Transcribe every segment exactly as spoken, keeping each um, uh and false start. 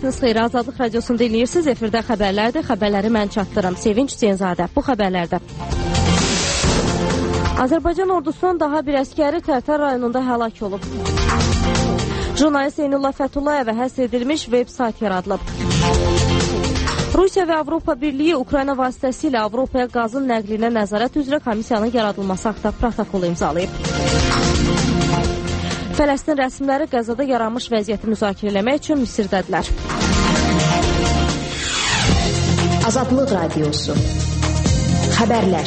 Vaxtınız xeyir, Azadlıq Radiosunu dinləyirsiniz. Efirdə xəbərlərdir. Xəbərləri mən çatdırım. Sevinç Zeynzadə. Bu xəbərlərdə Azərbaycan ordusunun daha bir əskəri Tərtər rayonunda həlak olub. Jurnalist Eynullah Fətullayevə həsr edilmiş veb-sayt yaradılıb. Rusiya və Avropa Birliyi Ukrayna vasitəsilə Avropaya qazın nəqlinə nəzarət üzrə komissiyanın yaradılması haqqında protokolu imzalayıb. Fələstin rəsmiləri Qəzzada yaranmış vəziyyəti müzakirə eləmək üçün Misirdədirlər. Azadlıq Radiosu Xəbərlər.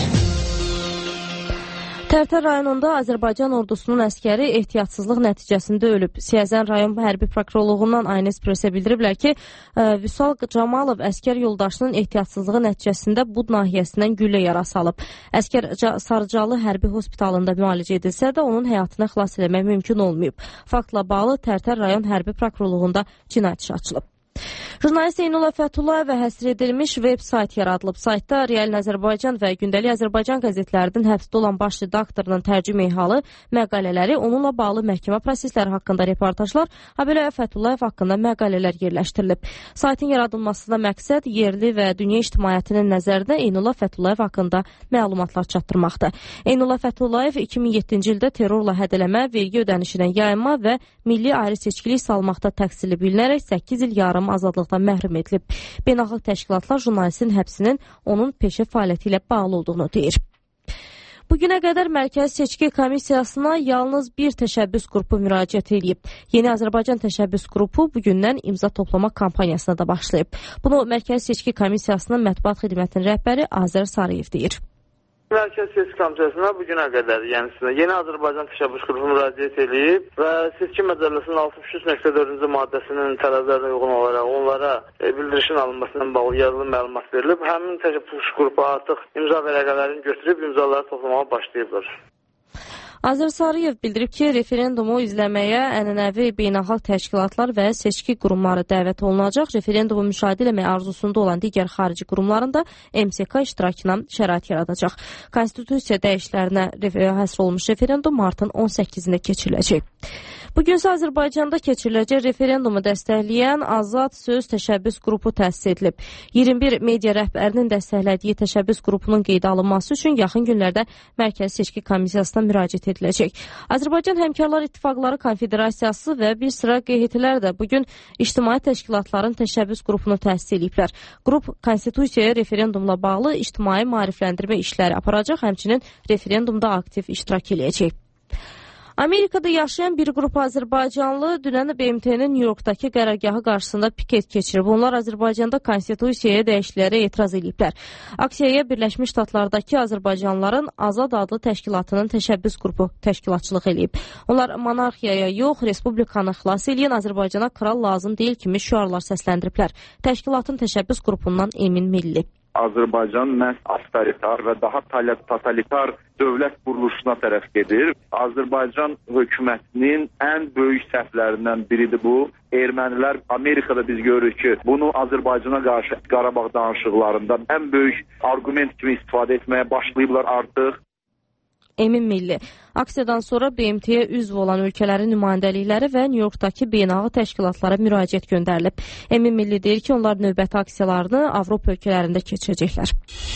Tərtər rayonunda Azərbaycan ordusunun əskəri ehtiyatsızlıq nəticəsində ölüb. Siyəzən rayon hərbi prokurorluğundan Aynes Presə bildiriblər ki, Vüsal Camalov əskər yoldaşının ehtiyatsızlığı nəticəsində Bud nahiyəsindən güllə yarası alıb. Əskər Sarıcalı hərbi hospitalında müalicə edilsə də onun həyatını xilas eləmək mümkün olmayıb. Faktla bağlı Tərtər rayon hərbi prokurorluğunda cinayət işi açılıb. Jurnalist Eynullah Fətullayevə həsr edilmiş veb-sayt yaradılıb. Saytda Real Azərbaycan və Gündəlik Azərbaycan qəzetlərinin həbsdə olan baş redaktorunun tərcümə halı, məqalələri, onunla bağlı məhkəmə prosesləri haqqında reportajlar, habelə Fətullayev haqqında məqalələr yerləşdirilib. Saytın yaradılmasında məqsəd yerli və dünya ictimaiyyətinin nəzərinə Eynullah Fətullayev haqqında məlumatlar çatdırmaqdır. Eynullah Fətullayev iki min yeddinci ildə terrorla hədələmə, vergi ödənişindən yayınma və milli ayrı seçkilik salmaqda təqsirli bilinərək səkkiz il yarım azadlıqdan məhrum edilib. Beynəlxalq təşkilatlar jurnalistin həbsinin onun peşə fəaliyyəti ilə bağlı olduğunu deyir. Bugünə qədər Mərkəzi Seçki Komissiyasına yalnız bir təşəbbüs qrupu müraciət edib. Yeni Azərbaycan təşəbbüs qrupu bugündən imza toplama kampaniyasına da başlayıb. Bunu Mərkəzi Seçki Komissiyasının mətbuat xidmətinin rəhbəri Azər Sarıyev deyir. Mərkəzi Seçki Komissiyasına bugünə qədər, yəni Yeni Azərbaycan təşəbbüs qrupu müraciət edib və Seçki Məcəlləsinin altmış üç nöqtə dördüncü maddəsinin tələblərinə uyğun olaraq onlara e, bildirişin alınmasından bağlı yazılı məlumat verilib. Həmin təşəbbüs qrupu artıq imza vərəqələrini götürüb imzaları toplamağa başlayıblar. Azər Sarıyev bildirib ki, referendumu izləməyə ənənəvi beynəlxalq təşkilatlar və seçki qurumları dəvət olunacaq. Referendumu müşahidə eləmək arzusunda olan digər xarici qurumların da M S K iştirakına şərait yaradacaq. Konstitusiya dəyişikliklərinə həsr olunmuş referendum martın on səkkizində keçiriləcək. Bugünsə Azərbaycanda keçiriləcək referendumu dəstəkləyən Azad Söz təşəbbüs qrupu təsis edilib. iyirmi bir media rəhbərinin dəstəklədiyi təşəbbüs qrupunun qeydə alınması üçün yaxın günlərdə Mərkəzi Seçki Komissiyasına müraciət ediləcək. Azərbaycan Həmkarlar İttifaqları Konfederasiyası və bir sıra Q H T-lər də bugün ictimai təşkilatların təşəbbüs qrupunu təsis ediblər. Qrup Konstitusiyaya referendumla bağlı ictimai maarifləndirmə işləri aparacaq, həmçinin referendumda aktiv iştirak edəcək. Amerikada yaşayan bir qrup Azərbaycanlı dünən B M T-nin New Yorkdakı qərargahı qarşısında piket keçirib. Onlar Azərbaycanda konstitusiyaya dəyişikliklərə etiraz ediblər. Aksiyaya Birləşmiş Ştatlardakı Azərbaycanlıların Azad adlı təşkilatının təşəbbüs qrupu təşkilatçılıq edib. Onlar monarxiyaya yox, respublikanı xilas edən Azərbaycana kral lazım deyil kimi şüarlar səsləndiriblər. Təşkilatın təşəbbüs qrupundan Emin Milli. Azərbaycan məhz avtoritar və daha totalitar dövlət quruluşuna tərəf gedir. Azərbaycan hökumətinin ən böyük səhvlərindən biridir bu. Ermənilər, Amerikada biz görürük ki, bunu Azərbaycana qarşı Qarabağ danışıqlarında ən böyük arqument kimi istifadə etməyə başlayıblar artıq. Emin Milli. Aksiyadan sonra B M T-yə üzv olan ölkələrin nümayəndəlikləri və New Yorkdakı beynəlxalq təşkilatlara müraciət göndərilib. Emin Milli deyir ki, onlar növbəti aksiyalarını Avropa ölkələrində keçirəcəklər.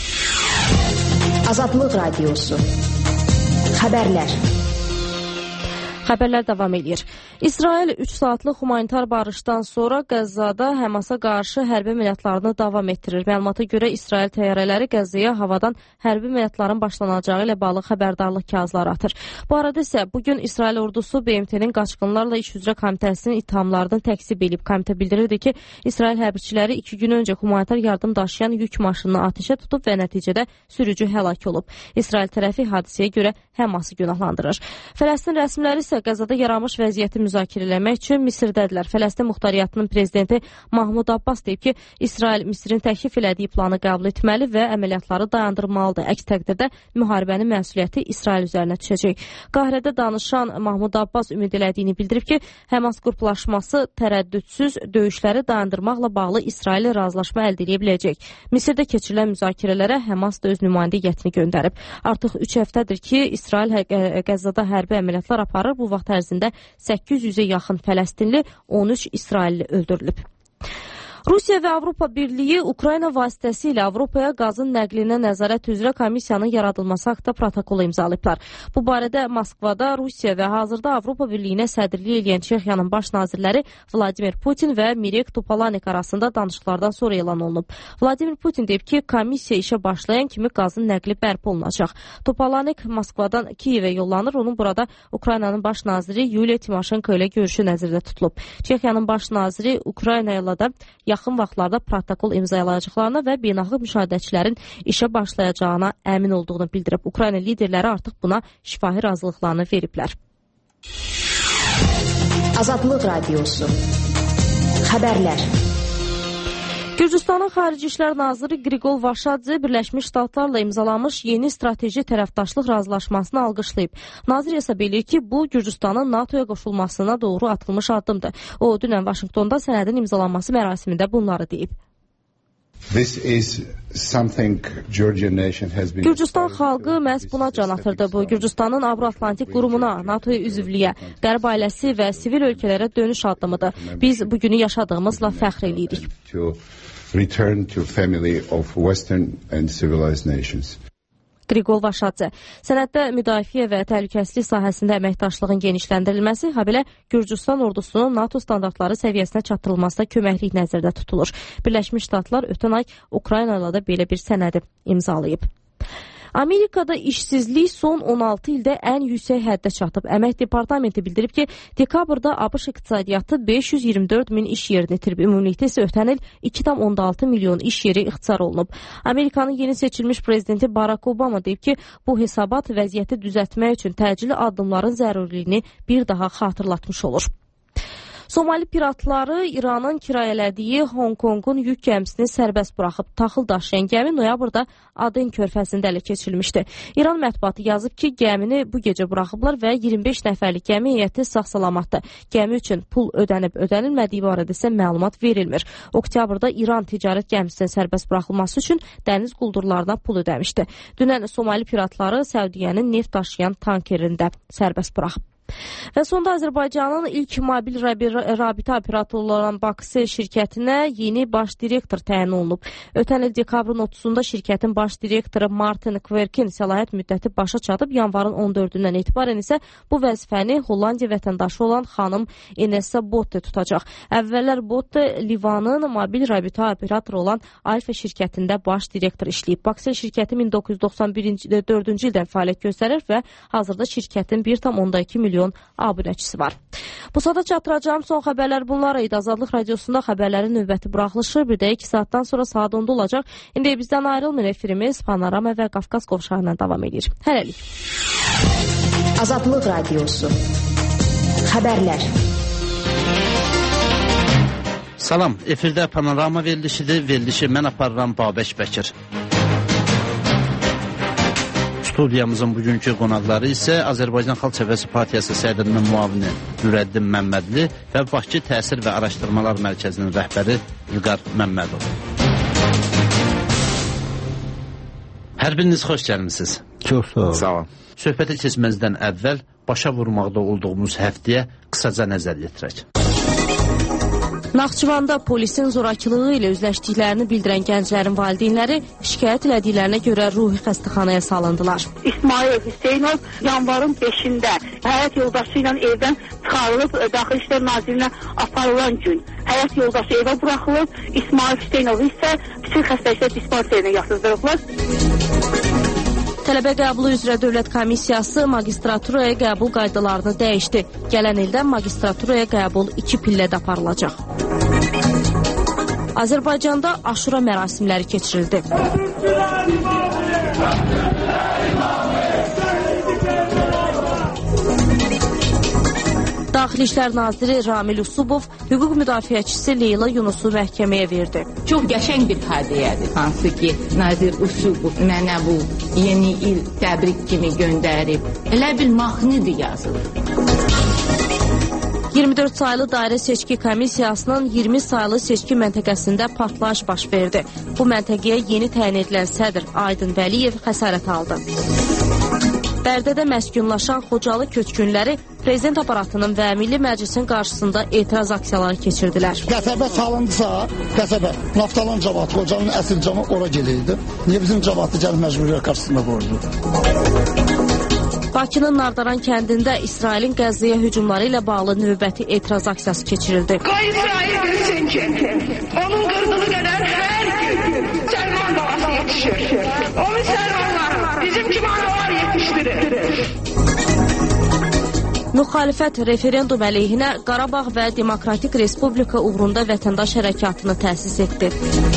Azadlıq Radiosu Xəbərlər. Xəbərlər davam edir. İsrail üç saatlıq humanitar barışdan sonra Qəzzada Həmasa qarşı hərbi əməliyyatlarını davam etdirir. Məlumata görə İsrail təyyarələri Qəzzaya havadan hərbi əməliyyatların başlanacağı ilə bağlı xəbərdarlıq kağızları atır. Bu arada isə bugün İsrail ordusu B M T-nin qaçqınlarla iş üzrə komitəsinin ittihamlarını təksib edib. Komitə bildirirdi ki, İsrail hərbiçiləri iki gün öncə humanitar yardım daşıyan yük maşınını atəşə tutub və nəticədə sürücü həlak olub. İsrail tərəfi hadisəyə görə Həması günahlandırır. Fələstin rəsmiləri isə Qəzzada yaranmış vəziyyəti müzakirə etmək üçün Misirdədirlər. Fələstin muxtariyyatının prezidenti Mahmud Abbas deyib ki, İsrail Misirin təklif elədiyi planı qəbul etməli və əməliyyatları dayandırmalıdır. Əks təqdirdə müharibənin məsuliyyəti İsrail üzərinə düşəcək. Qahirədə danışan Mahmud Abbas ümid elədiyini bildirib ki, Həmas qruplaşması tərəddüdsüz döyüşləri dayandırmaqla bağlı İsraillə razılaşma əldə edə biləcək. Misirdə keçirilən müzakirələrə Həmas da öz nümayəndə heyətini göndərib. Artıq üç həftədir ki, İsrail Qəzzada hərbi əməliyyatlar aparır. Bu vaxt ərzində səkkiz yüzə yaxın Fələstinli, on üç İsrailli öldürülüb. Rusiya və Avropa Birliyi Ukrayna vasitəsilə Avropaya qazın nəqlinə nəzarət üzrə komissiyanın yaradılması haqqında protokolu imzalayıblar. Bu barədə Moskvada Rusiya və hazırda Avropa Birliyinə sədrlik edən Çexiyanın baş nazirləri Vladimir Putin və Mirek Topolanek arasında danışıqlardan sonra elan olunub. Vladimir Putin deyib ki, komissiya işə başlayan kimi qazın nəqli bərpa olunacaq. Topolanek Moskvadan Kiyevə yollanır. Onun burada Ukraynanın baş naziri Yuliya Timoşenko ilə görüşü nəzərdə tutulub. Çexiyanın baş naziri Ukrayna ilə də yaxın vaxtlarda protokol imzalayacaqlarına və beynəlxalq müşahidəçilərin işə başlayacağına əmin olduğunu bildirib. Ukrayna liderləri artıq buna şifahi razılıqlarını veriblər. Azadlıq Radiosu. Xəbərlər. Gürcüstanın Xarici İşlər Naziri Grigol Vaşadze Birləşmiş Ştatlarla imzalanmış yeni strateji tərəfdaşlıq razılaşmasını alqışlayıb. Nazir hesab edir ki, bu Gürcüstanın NATOya qoşulmasına doğru atılmış addımdır. O, dünən Vaşinqtonda sənədin imzalanması mərasimində bunları deyib. Gürcüstan xalqı məhz buna can atırdı. Bu, Gürcüstanın Avro-Atlantik qurumuna, NATOya üzvlüyə, Qərb ailəsi və sivil ölkələrə dönüş addımıdır. Biz bugünü yaşadığımızla fəxr edirik. Return to family of Western and civilized nations. Grigol Vaşadze. Sənəddə müdafiə və təhlükəsizlik sahəsində əməkdaşlığın genişləndirilməsi, habelə Gürcüstan ordusunun NATO standartları səviyyəsinə çatdırılmasına köməklik nəzərdə tutulur. Birləşmiş Ştatlar ötən ay Ukrayna ilə də belə bir sənədi imzalayıb. Amerikada işsizlik son on altı ildə ən yüksək həddə çatıb. Əmək Departamenti bildirib ki, dekabrda ABŞ iqtisadiyyatı beş yüz iyirmi dörd min iş yerini itirib. Ümumilikdə isə ötən il iki tam on altı milyon iş yeri ixtisar olunub. Amerikanın yeni seçilmiş prezidenti Barack Obama deyib ki, bu hesabat vəziyyəti düzəltmək üçün təcili addımların zəruriliyini bir daha xatırlatmış olur. Somali piratları İranın kirayələdiyi Hong Kongun yük gəmisini sərbəst buraxıb. Taxıl daşıyan gəmi noyabrda Aden körfəzində ələ keçirilmişdi. İran mətbuatı yazıb ki, gəmini bu gecə buraxıblar və iyirmi beş nəfərlik gəmi heyəti sağ-salamatdır. Gəmi üçün pul ödənib ödənilmədiyi barədə isə məlumat verilmir. Oktyabrda İran ticarət gəmisinin sərbəst buraxılması üçün dəniz quldurlarına pul ödəmişdi. Dünən Somali piratları Səudiyyənin neft daşıyan tankerində sərbəst buraxıb. Və sonda Azərbaycanın ilk mobil rabitə operatoru olan Baksı şirkətinə yeni baş direktor təyin olunub. Ötən il dekabrın otuzunda şirkətin baş direktoru Martin Kverkin səlahiyyət müddəti başa çatıb. Yanvarın on dördündən etibarən isə bu vəzifəni Hollandiya vətəndaşı olan xanım Enessa Botte tutacaq. Əvvəllər Botte Livanın mobil rabitə operatoru olan Alfa şirkətində baş direktor işləyib. Baksı şirkəti min doqquz yüz doxsan dördüncü ildən fəaliyyət göstərir və hazırda şirkətin bir tam onda iki milyon abunəçisi var. Bu saata çatdıracağım son xəbərlər bunlar idi. Azadlıq Radiosunda xəbərlərin növbəti buraxılışı bir də iki saatdan sonra saat onda olacaq. İndi bizdən ayrılmayın, efirimiz Panorama və Qafqaz qovşağından davam edir. Hələlik. Azadlıq Radiosu. Xəbərlər. Salam, efirdə Panorama verilişidir. Verilişi mən aparıram Babək Bəkir. Studiyamızın bugünkü qonaqları isə Azərbaycan Xalq Cəbhəsi Partiyası sədrinin müavini Nürəddin Məmmədli və Bakı Təsir və Araşdırmalar Mərkəzinin rəhbəri İlqar Məmmədov. Hər biriniz xoş gəlmisiniz. Çox sağ olun. Sağ olun. Söhbəti keçməzdən əvvəl başa vurmaqda olduğumuz həftəyə qısaca nəzər yetirək. Naxçıvanda polisin zorakılığı ilə üzləşdiklərini bildirən gənclərin valideynləri şikayət elədiklərinə görə ruhi xəstəxanaya salındılar. İsmail Hüseynov yanvarın beşində həyat yoldaşı ilə evdən çıxarılıb Daxili İşlər Nazirinə aparılan gün həyat yoldaşı evə buraxılıb, İsmail Hüseynov isə psixi xəstəliklər dispanserinə yatızdırıblar. Tələbə qəbulu üzrə Dövlət Komissiyası magistraturaya qəbul qaydalarını dəyişdi. Gələn ildən magistraturaya qəbul iki pillədə aparılacaq. Azərbaycanda Aşura mərasimləri keçirildi. Daxili İşlər Naziri Ramil Usubov hüquq müdafiəçisi Leyla Yunusu məhkəməyə verdi. Çox qəşəng bir hadiyədir. Hansı ki, Nazir Usubov mənə bu yeni il təbrik kimi göndərib. Elə bil mahnıdır yazılır. iyirmi dörd saylı dairə seçki komissiyasının iyirmi saylı seçki məntəqəsində partlayış baş verdi. Bu məntəqəyə yeni təyin edilən sədr Aydın Vəliyev xəsarət aldı. Bərdədə məskunlaşan Xocalı köçkünləri prezident aparatının və Milli Məclisin qarşısında etiraz aksiyaları keçirdilər. Qəsəbə salındısa, qəsəbə, Naftalan cəmaatı, Xocalının əsl cəmaatı ora gelirdi. Niyə bizim cəmaatı gəlib məcburiyyət qarşısında qoydu? Bakının Nardaran kəndində İsrailin Qəzzəyə hücumları ilə bağlı növbəti etiraz aksiyası keçirildi. Qoy İsrail bilsin ki, onun qırdığı qədər hər gün Səlman balası yetişir. O müsəlmanlar bizim kimi analar yetişdirir. Müxalifət referendum əleyhinə Qarabağ və Demokratik Respublika uğrunda vətəndaş hərəkatını təsis etdi.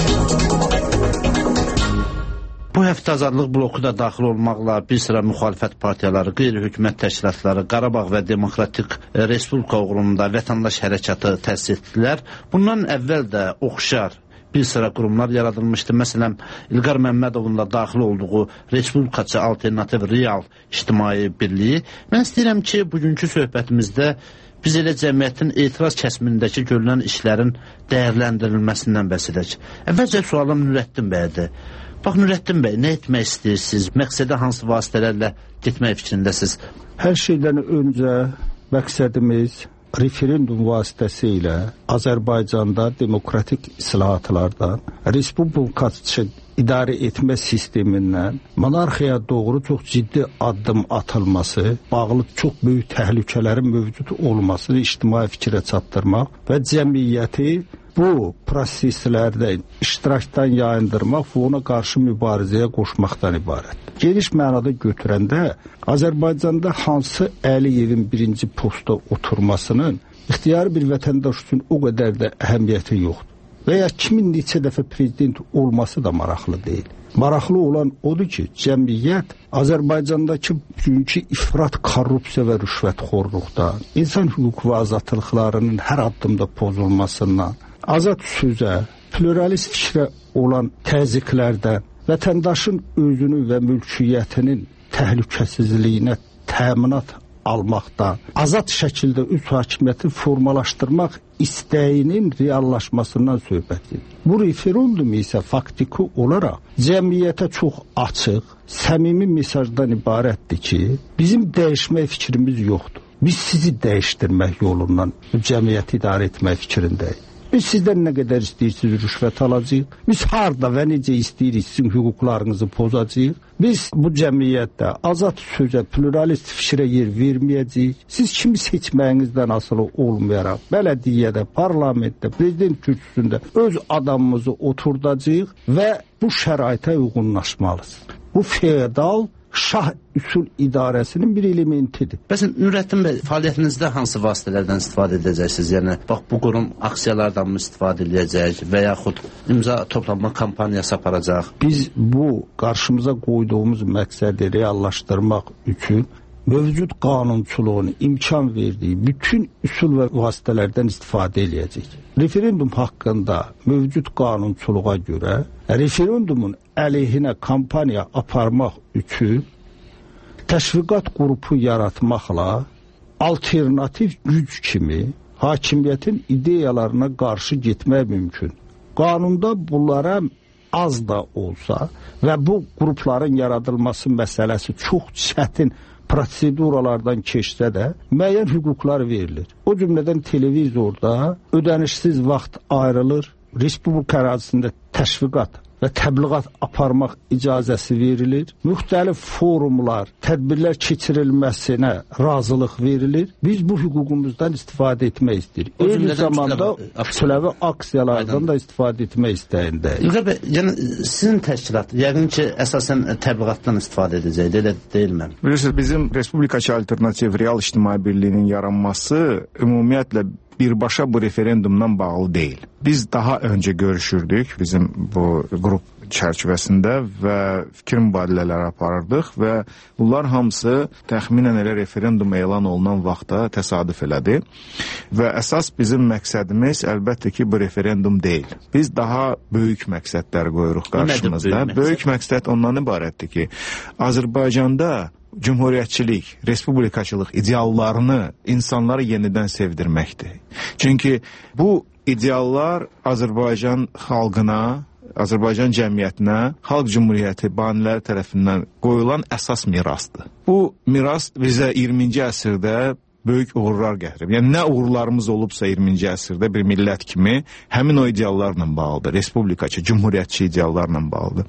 Bu həftə Azadlıq bloku da daxil olmaqla bir sıra müxalifət partiyaları, qeyri-hökumət təşkilatları Qarabağ və Demokratik Respublika uğrunda vətəndaş hərəkatı təsis etdilər. Bundan əvvəl də oxşar bir sıra qurumlar yaradılmışdı. Məsələn, İlqar Məmmədovun da daxil olduğu Respublikaçı Alternativ Real İctimai Birliyi. Mən istəyirəm ki, bugünkü söhbətimizdə biz elə cəmiyyətin etiraz kəsmindəki görülən işlərin dəyərləndirilməsindən bəhs edək. Əvvəlcə sualım Nurəddin bəydir. Bax, Nurəddin bəy, nə etmək istəyirsiniz? Məqsədə hansı vasitələrlə getmək fikrindəsiniz? Hər şeydən öncə məqsədimiz referendum vasitəsilə Azərbaycanda demokratik islahatlardan, respublikaçı idarə etmə sistemindən monarxiya doğru çox ciddi addım atılması, bağlı çox böyük təhlükələrin mövcud olmasını ictimai fikrə çatdırmaq və cəmiyyəti bu proseslərdə iştirakdan yayındırmaq və ona qarşı mübarizəyə qoşmaqdan ibarətdir. Geniş mənada götürəndə Azərbaycanda hansı Əliyevin birinci posta oturmasının ixtiyari bir vətəndaş üçün o qədər də əhəmiyyəti yoxdur. Və ya kimin neçə dəfə prezident olması da maraqlı deyil. Maraqlı olan odur ki, cəmiyyət Azərbaycandakı bugünkü ifrat korrupsiya və rüşvətxorluqdan, insan hüquq və azadlıqlarının hər addımda pozulmasından, azad sözə, pluralist fikrə olan təzyiqlərdən, vətəndaşın özünü və mülkiyyətinin təhlükəsizliyinə təminat almaqdan, azad şəkildə öz hakimiyyəti formalaşdırmaq istəyinin reallaşmasından söhbət edir. Bu referendum isə faktiki olaraq cəmiyyətə çox açıq, səmimi mesajdan ibarətdir ki, bizim dəyişmək fikrimiz yoxdur. Biz sizi dəyişdirmək yolundan cəmiyyəti idarə etmək fikrindəyik. Biz sizdən nə qədər istəyirsiniz rüşvət alacağıq. Biz harda və necə istəyirik sizin hüquqlarınızı pozacağıq. Biz bu cəmiyyətdə azad sözə, pluralist fikrə yer verməyəcəyik. Siz kimi seçməyinizdən asılı olmayaraq bələdiyyədə, parlamentdə, prezident kürsüsündə öz adamımızı oturdacağıq və bu şəraitə uyğunlaşmalısınız. Bu feodal şah üsul idarəsinin bir elementidir. Bəs Nurəddin bəy, fəaliyyətinizdə hansı vasitələrdən istifadə edəcəksiniz? Yəni, bax, bu qurum aksiyalardan mı istifadə edəcək və yaxud imza toplanma kampaniyası aparacaq? Biz bu qarşımıza qoyduğumuz məqsədi reallaşdırmaq üçün mövcud qanunçuluğun imkan verdiyi bütün üsul və vasitələrdən istifadə edəcək. Referendum haqqında mövcud qanunçuluğa görə referendumun əleyhinə kampaniya aparmaq üçün təşviqat qrupu yaratmaqla alternativ güc kimi hakimiyyətin ideyalarına qarşı getmək mümkün. Qanunda bunlara az da olsa və bu qrupların yaradılması məsələsi çox çətin proseduralardan keçsə də müəyyən hüquqlar verilir. O cümlədən televizorda ödənişsiz vaxt ayrılır, respublika ərazisində təşviqat və təbliğat aparmaq icazəsi verilir. Müxtəlif forumlar, tədbirlər keçirilməsinə razılıq verilir. Biz bu hüququmuzdan istifadə etmək istəyirik. Eyni zamanda kütləvi aksiyalardan da istifadə etmək istəyindəyik. İlqar bəy, yəni sizin təşkilat yəqin ki, əsasən təbliğatdan istifadə edəcəkdir, elə deyilmə? Bilirsiniz, bizim Respublikaçı Alternativ Real İctimai Birliyinin yaranması ümumiyyətlə birbaşa bu referendumdan bağlı deyil. Biz daha öncə görüşürdük bizim bu qrup çərçivəsində və fikir mübadilələri aparırdıq və bunlar hamısı təxminən elə referendum elan olunan vaxta təsadüf elədi və əsas bizim məqsədimiz əlbəttə ki, bu referendum deyil. Biz daha böyük məqsədlər qoyuruq qarşımızda. Böyük məqsəd ondan ibarətdir ki, Azərbaycanda cümhuriyyətçilik, respublikaçılıq ideallarını insanlara yenidən sevdirməkdir. Çünki bu ideallar Azərbaycan xalqına Azərbaycan cəmiyyətinə Xalq Cümhuriyyəti baniləri tərəfindən qoyulan əsas mirasdır. Bu miras bizə iyirminci əsrdə böyük uğurlar gətirib. Yəni nə uğurlarımız olubsa iyirminci əsrdə bir millət kimi həmin o ideallarla bağlıdır. Respublikaçı, cümhuriyyətçi ideallarla bağlıdır.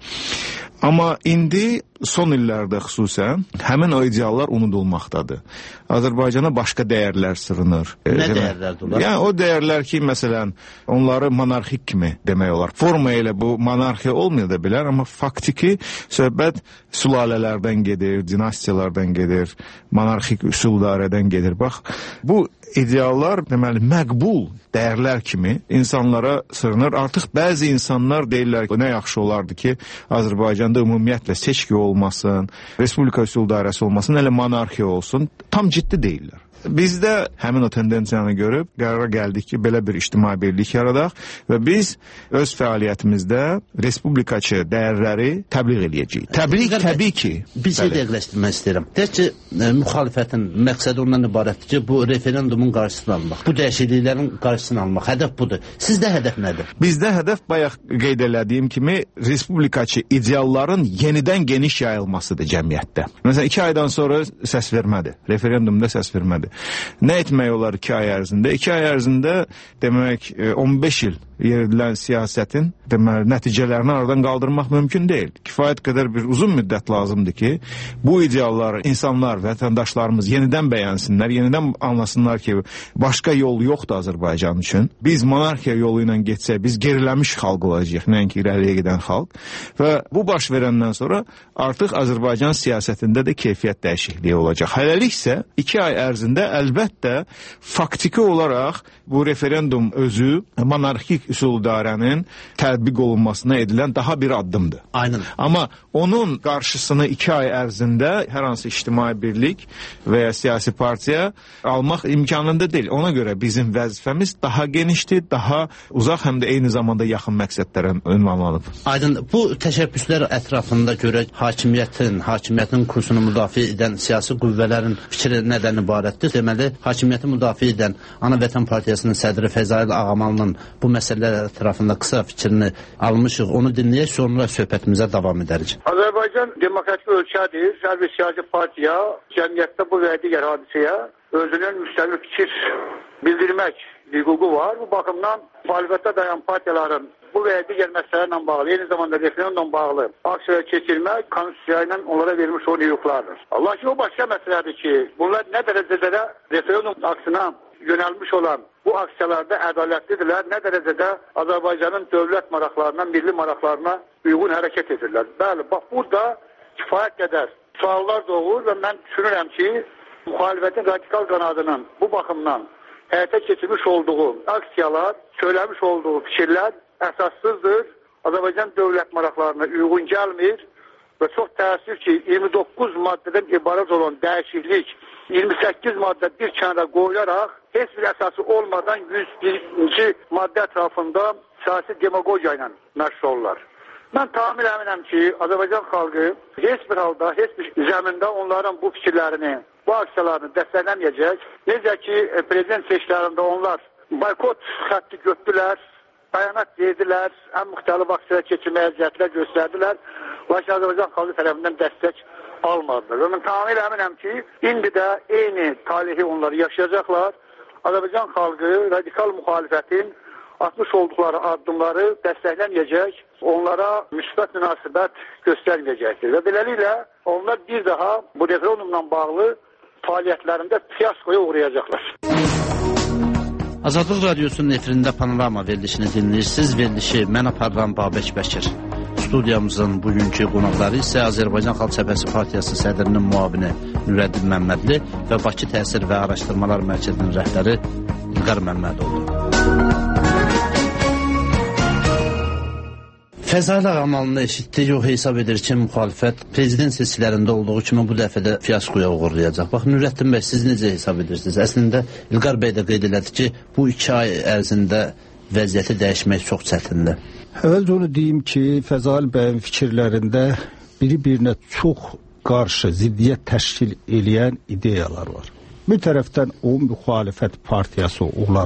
Amma indi son illərdə xüsusən həmin o ideallar unudulmaqdadır. Azərbaycana başqa dəyərlər sığınır. Nə dəyərlərdir onlar? Yəni o dəyərlər ki, məsələn, onları monarxik kimi demək olar. Forma ilə bu monarxiya olmaya da bilər, amma faktiki söhbət sülalələrdən gedir, dinastiyalardan gedir, monarxik üsuldarədən gedir. Bax, bu ideallar deməli məqbul dəyərlər kimi insanlara sığınır. Artıq bəzi insanlar deyirlər ki, nə yaxşı olardı ki, Azərbaycanda ümumiyyətlə seçki olmasın, respublika üsuldarəsi olmasın, elə monarxiya olsun. Tam ciddi deyirlər. Bizdə həmin o tendensiyanı görüb qərara gəldik ki, belə bir ictimai birlik yaradaq və biz öz fəaliyyətimizdə respublikaçı dəyərləri təbliğ eləyəcəyik. Təbliğ təbii ki. Bir şey dəqiqləşdirmək istəyirəm. Deyək ki, e, müxalifətin məqsədi ondan ibarətdir ki, bu referendumun qarşısını almaq, bu dəyişikliklərin qarşısını almaq. Hədəf budur. Sizdə hədəf nədir? Bizdə hədəf bayaq qeyd elədiyim kimi respublikaçı idealların yenidən geniş yayılmasıdır cəmiyyətdə. Məsələn, iki aydan sonra səs vermədi. Referendumda səs vermədi. Nə etmək olar iki ay ərzində? İki ay ərzində demək on beş il yeridilən siyasətin deməli nəticələrini aradan qaldırmaq mümkün deyil. Kifayət qədər bir uzun müddət lazımdır ki, bu idealları insanlar, vətəndaşlarımız yenidən bəyənsinlər, yenidən anlasınlar ki, başqa yol yoxdur Azərbaycan üçün. Biz monarxiya yolu ilə getsək, biz geriləmiş xalq olacağıq, nəinki irəliyə gedən xalq. Və bu baş verəndən sonra artıq Azərbaycan siyasətində də keyfiyyət dəyişikliyi olacaq. Hələlik isə iki ay ərzində əlbəttə faktiki olaraq bu referendum özü monarxik üsuldarənin tətbiq olunmasına edilən daha bir addımdır. Aynen. Amma onun qarşısını iki ay ərzində hər hansı ictimai birlik və ya siyasi partiya almaq imkanında deyil. Ona görə bizim vəzifəmiz daha genişdir, daha uzaq, həm də eyni zamanda yaxın məqsədlərə ünvanlanıb. Aydın, bu təşəbbüslər ətrafında görə hakimiyyətin, hakimiyyətin kursunu müdafiə edən siyasi qüvvələrin fikri nədən ibarətdir? Deməli, hakimiyyəti müdafiə edən Ana Vətən Partiyasının sədri Fəzail Ağamalının bu məsələlər ətrafında qısa fikrini almışıq. Onu dinləyək, sonra söhbətimizə davam edərik. Azərbaycan demokratik ölkədir. Hər bir siyasi partiya cəmiyyətdə bu və digər hadisəyə özünün müstəqil fikir bildirmək hüququ var. Bu baxımdan müxalifətdə dayan partiyaların bu və digər məsələlərlə bağlı, eyni zamanda referendumla bağlı aksiya keçirmək konstitusiya ilə onlara verilmiş olan hüquqlardır. Allah ki, o başqa məsələdir ki, bunlar nə dərəcədə referendum aksına yönəlmiş olan bu aksiyalarda ədalətlidirlər, nə dərəcədə Azərbaycanın dövlət maraqlarına, milli maraqlarına uyğun hərəkət edirlər. Bəli, bax burada kifayət qədər suallar doğur və mən düşünürəm ki, müxalifətin radikal qanadının bu baxımdan həyata keçirmiş olduğu aksiyalar, söyləmiş olduğu fikirlər əsassızdır. Azərbaycan dövlət maraqlarına uyğun gəlmir və çox təəssüf ki, iyirmi doqquz maddədən ibarət olan dəyişiklik iyirmi səkkiz maddə bir kənara qoyularaq heç bir əsası olmadan yüz birinci maddə ətrafında siyasi demagogiya ilə məşğul olurlar. Mən tamamilə əminəm ki, Azərbaycan xalqı heç bir halda, heç bir zəmində onların bu fikirlərini, bu aksiyalarını dəstəkləməyəcək. Necə ki, prezident seçkilərində onlar boykot xətti götürdülər, bəyanat verdilər, ən müxtəlif aksiyalar keçirməyə əziyyətlər göstərdilər. Lakin Azərbaycan xalqı tərəfindən dəstək almadılar. Və mən tamamilə əminəm ki, indi də eyni talihi onları yaşayacaqlar. Azərbaycan xalqı radikal müxalifətin atmış olduqları addımları dəstəkləməyəcək, onlara müsbət münasibət göstərməyəcəkdir. Və beləliklə onlar bir daha bu referendumla bağlı fəaliyyətlərində fiyaskoya uğrayacaqlar. Azadlıq Radiosunun efirində Panorama verilişini dinləyirsiniz. Verilişi mən aparıram Babək Bəkir. Studiyamızın bugünkü qonaqları isə Azərbaycan Xalq Cəbhəsi Partiyası sədrinin müavini Nürəddin Məmmədli və Bakı Təsir və Araşdırmalar Mərkəzinin rəhbəri İlqar Məmmədoğlu. Fəzail Ağamalını eşitdik, o hesab edir ki, müxalifət prezident seçkilərində olduğu kimi bu dəfə də fiyaskoya uğurlayacaq. Bax, Nürəddin bəy, siz necə hesab edirsiniz? Əslində, İlqar bəy də qeyd elədi ki, bu iki ay ərzində vəziyyəti dəyişmək çox çətindir. Əvvəlcə onu deyim ki, Fəzail bəyin fikirlərində biri-birinə çox qarşı ziddiyyət təşkil eləyən ideyalar var. Bir tərəfdən o müxalifət partiyası olaraq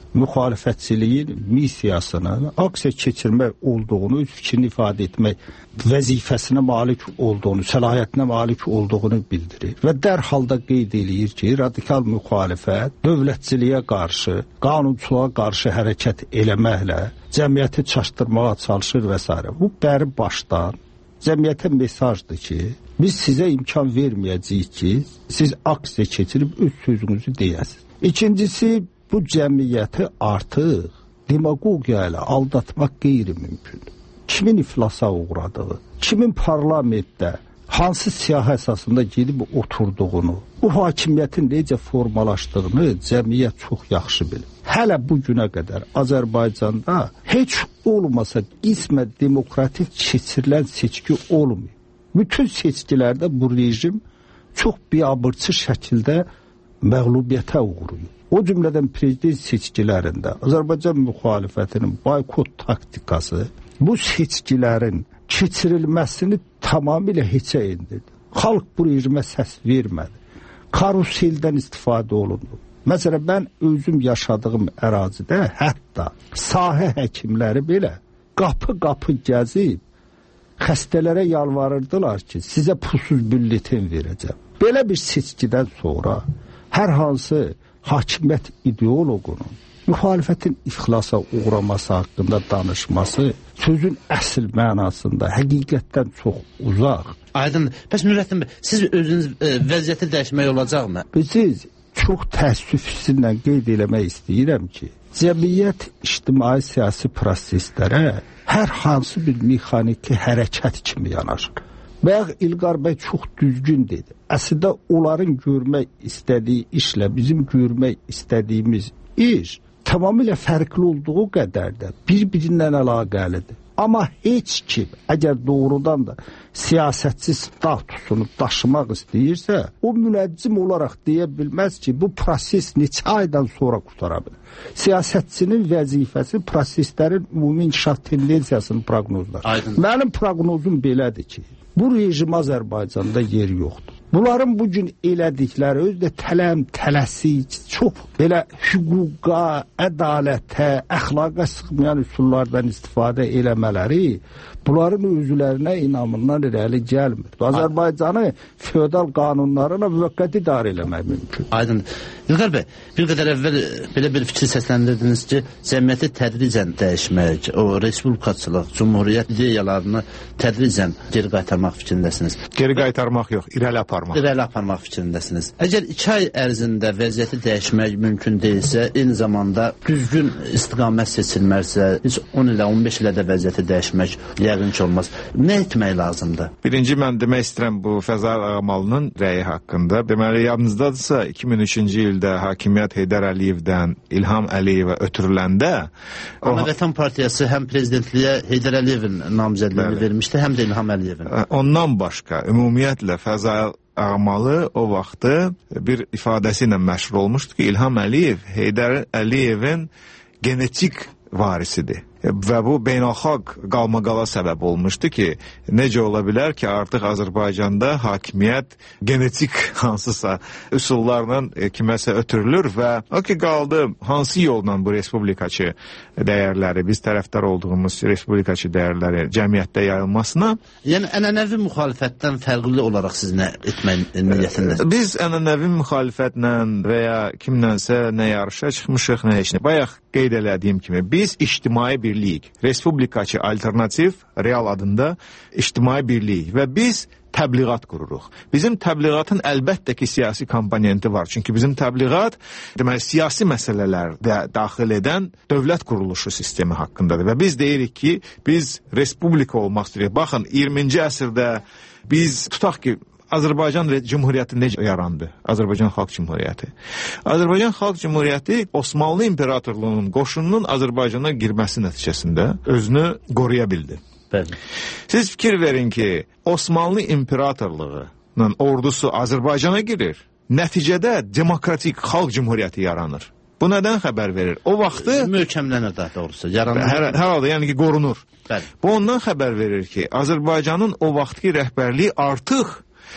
müxalifətçiliyin missiyasının aksiya keçirmək olduğunu, öz fikrini ifadə etmək vəzifəsinə malik olduğunu, səlahiyyətinə malik olduğunu bildirir və dərhal da qeyd eləyir ki, radikal müxalifət dövlətçiliyə qarşı, qanunçuluğa qarşı hərəkət eləməklə cəmiyyəti çaşdırmağa çalışır və s. Bu bəri başdan cəmiyyətə mesajdır ki, biz sizə imkan verməyəcəyik ki, siz aksiya keçirib öz sözünüzü deyəsiniz. İkincisi, bu cəmiyyəti artıq demagogiya ilə aldatmaq qeyri-mümkündür. Kimin iflasa uğradığı, kimin parlamentdə hansı siyah əsasında gedib oturduğunu, bu hakimiyyətin necə formalaşdığını cəmiyyət çox yaxşı bilir. Hələ bu günə qədər Azərbaycanda heç olmasa qismən demokratik keçirilən seçki olmuyor. Bütün seçkilərdə bu rejim çox biabırçı şəkildə məğlubiyyətə uğrayır. O cümlədən prezident seçkilərində Azərbaycan müxalifətinin boykot taktikası bu seçkilərin keçirilməsini tamamilə heçə indirdi. Xalq bu rejimə səs vermədi. Karuseldən istifadə olundu. Məsələn, mən özüm yaşadığım ərazidə hətta sahə həkimləri belə qapı-qapı gəzib xəstələrə yalvarırdılar ki, sizə pulsuz bülletin verəcəm. Belə bir seçkidən sonra hər hansı hakimiyyət ideoloqunun müxalifətin ixlasa uğraması haqqında danışması sözün əsl mənasında həqiqətdən çox uzaq. Aydın. Bəs Nurəddin bəy, siz özünüz e, vəziyyəti dəyişmək olacaqmı? Biz çox təəssüf hissinlə qeyd eləmək istəyirəm ki, cəmiyyət ictimai siyasi proseslərə hər hansı bir mexaniki hərəkət kimi yanaşır. Bayaq İlqar bəy çox düzgün dedi. Əslində onların görmək istədiyi işlə bizim görmək istədiyimiz iş tamamilə fərqli olduğu qədər də bir-birindən əlaqəlidir. Amma heç kim əgər doğrudan da siyasətçi statusunu daşımaq istəyirsə, o münəccim olaraq deyə bilməz ki, bu proses neçə aydan sonra qutara bilər. Siyasətçinin vəzifəsi proseslərin ümumi inkişaf tendensiyasını proqnozlar. Aydın. Mənim proqnozum belədir ki, bu rejim Azərbaycanda yeri yoxdur. Bunların bugün elədikləri özdə tələm, tələsik, çox belə hüquqa, ədalətə, əxlaqa sıxmayan üsullardan istifadə eləmələri bunların özlərinə inamından irəli gəlmir. Azərbaycanı feodal qanunlarına müvəqqəti idarə eləmək mümkün. Aydın. İlqar bəy, bir qədər əvvəl belə bir fikir səsləndirdiniz ki, cəmiyyəti tədricən dəyişmək, o respublikaçılıq, cumhuriyyət ideyalarını tədricən geri qaytarmaq fikrindəsiniz. Geri qaytarmaq yox, irəli aparmaq. İrəli aparmaq fikrindəsiniz. Əgər iki ay ərzində vəziyyəti dəyişmək mümkün deyilsə, eyni zamanda düzgün istiqamət seçilmərsə, heç on ilə on beş ilə də vəziyyəti dəyişmək yəqin ki olmaz. Nə etmək lazımdır? Birinci mən demək istəyirəm bu Fəzal Ağamalının rəyi haqqında. Deməli, yadınızdadırsa iki min üçüncü ildə hakimiyyət Heydər Əliyevdən İlham Əliyevə ötürüləndə Ana Vətən Partiyası həm prezidentliyə Heydər Əliyevin namizədliyini vermişdi, həm də İlham Əliyevin. Ondan başqa, ümumiyyətlə Fəzal Ağamalı o vaxtı bir ifadəsi ilə məşhur olmuşdu ki, İlham Əliyev Heydər Əliyevin genetik varisidir. Və bu beynəlxalq qalmaqala səbəb olmuşdu ki, necə ola bilər ki, artıq Azərbaycanda hakimiyyət genetik hansısa üsullarla kiməsə ötürülür və o ki, qaldı hansı yolla bu respublikaçı dəyərləri, biz tərəfdar olduğumuz respublikaçı dəyərləri cəmiyyətdə yayılmasına. Yəni, ənənəvi müxalifətdən fərqli olaraq siz nə etmək niyyətindəsiniz? Biz ənənəvi müxalifətlə və ya kimlənsə nə yarışa çıxmışıq, nə heç nə. Bayaq qeyd elədiyim kimi, biz ictimai bir birlik, respublikaçı alternativ real adında ictimai birlik və biz təbliğat qururuq. Bizim təbliğatın əlbəttə ki, siyasi komponenti var. Çünki bizim təbliğat deməli, siyasi məsələlərdə daxil edən dövlət quruluşu sistemi haqqındadır. Və biz deyirik ki, biz respublika olmaq istəyirik. Baxın, iyirminci əsrdə biz tutaq ki, Azərbaycan Cumhuriyyəti necə yarandı? Azərbaycan Xalq Cumhuriyyəti. Azərbaycan Xalq Cumhuriyyəti Osmanlı İmperatorluğunun qoşununun Azərbaycana girməsi nəticəsində özünü qoruya bildi. Bəli. Siz fikir verin ki, Osmanlı İmperatorluğunun ordusu Azərbaycana girir. Nəticədə demokratik Xalq Cumhuriyyəti yaranır. Bu nədən xəbər verir? O vaxtı möhkəmlənir daha doğrusu. Yaranır. Hər, hər halda, yəni ki, qorunur. Bəli. Bu ondan xəbər verir ki, Azərbaycanın o vaxtki rəhbərliyi artıq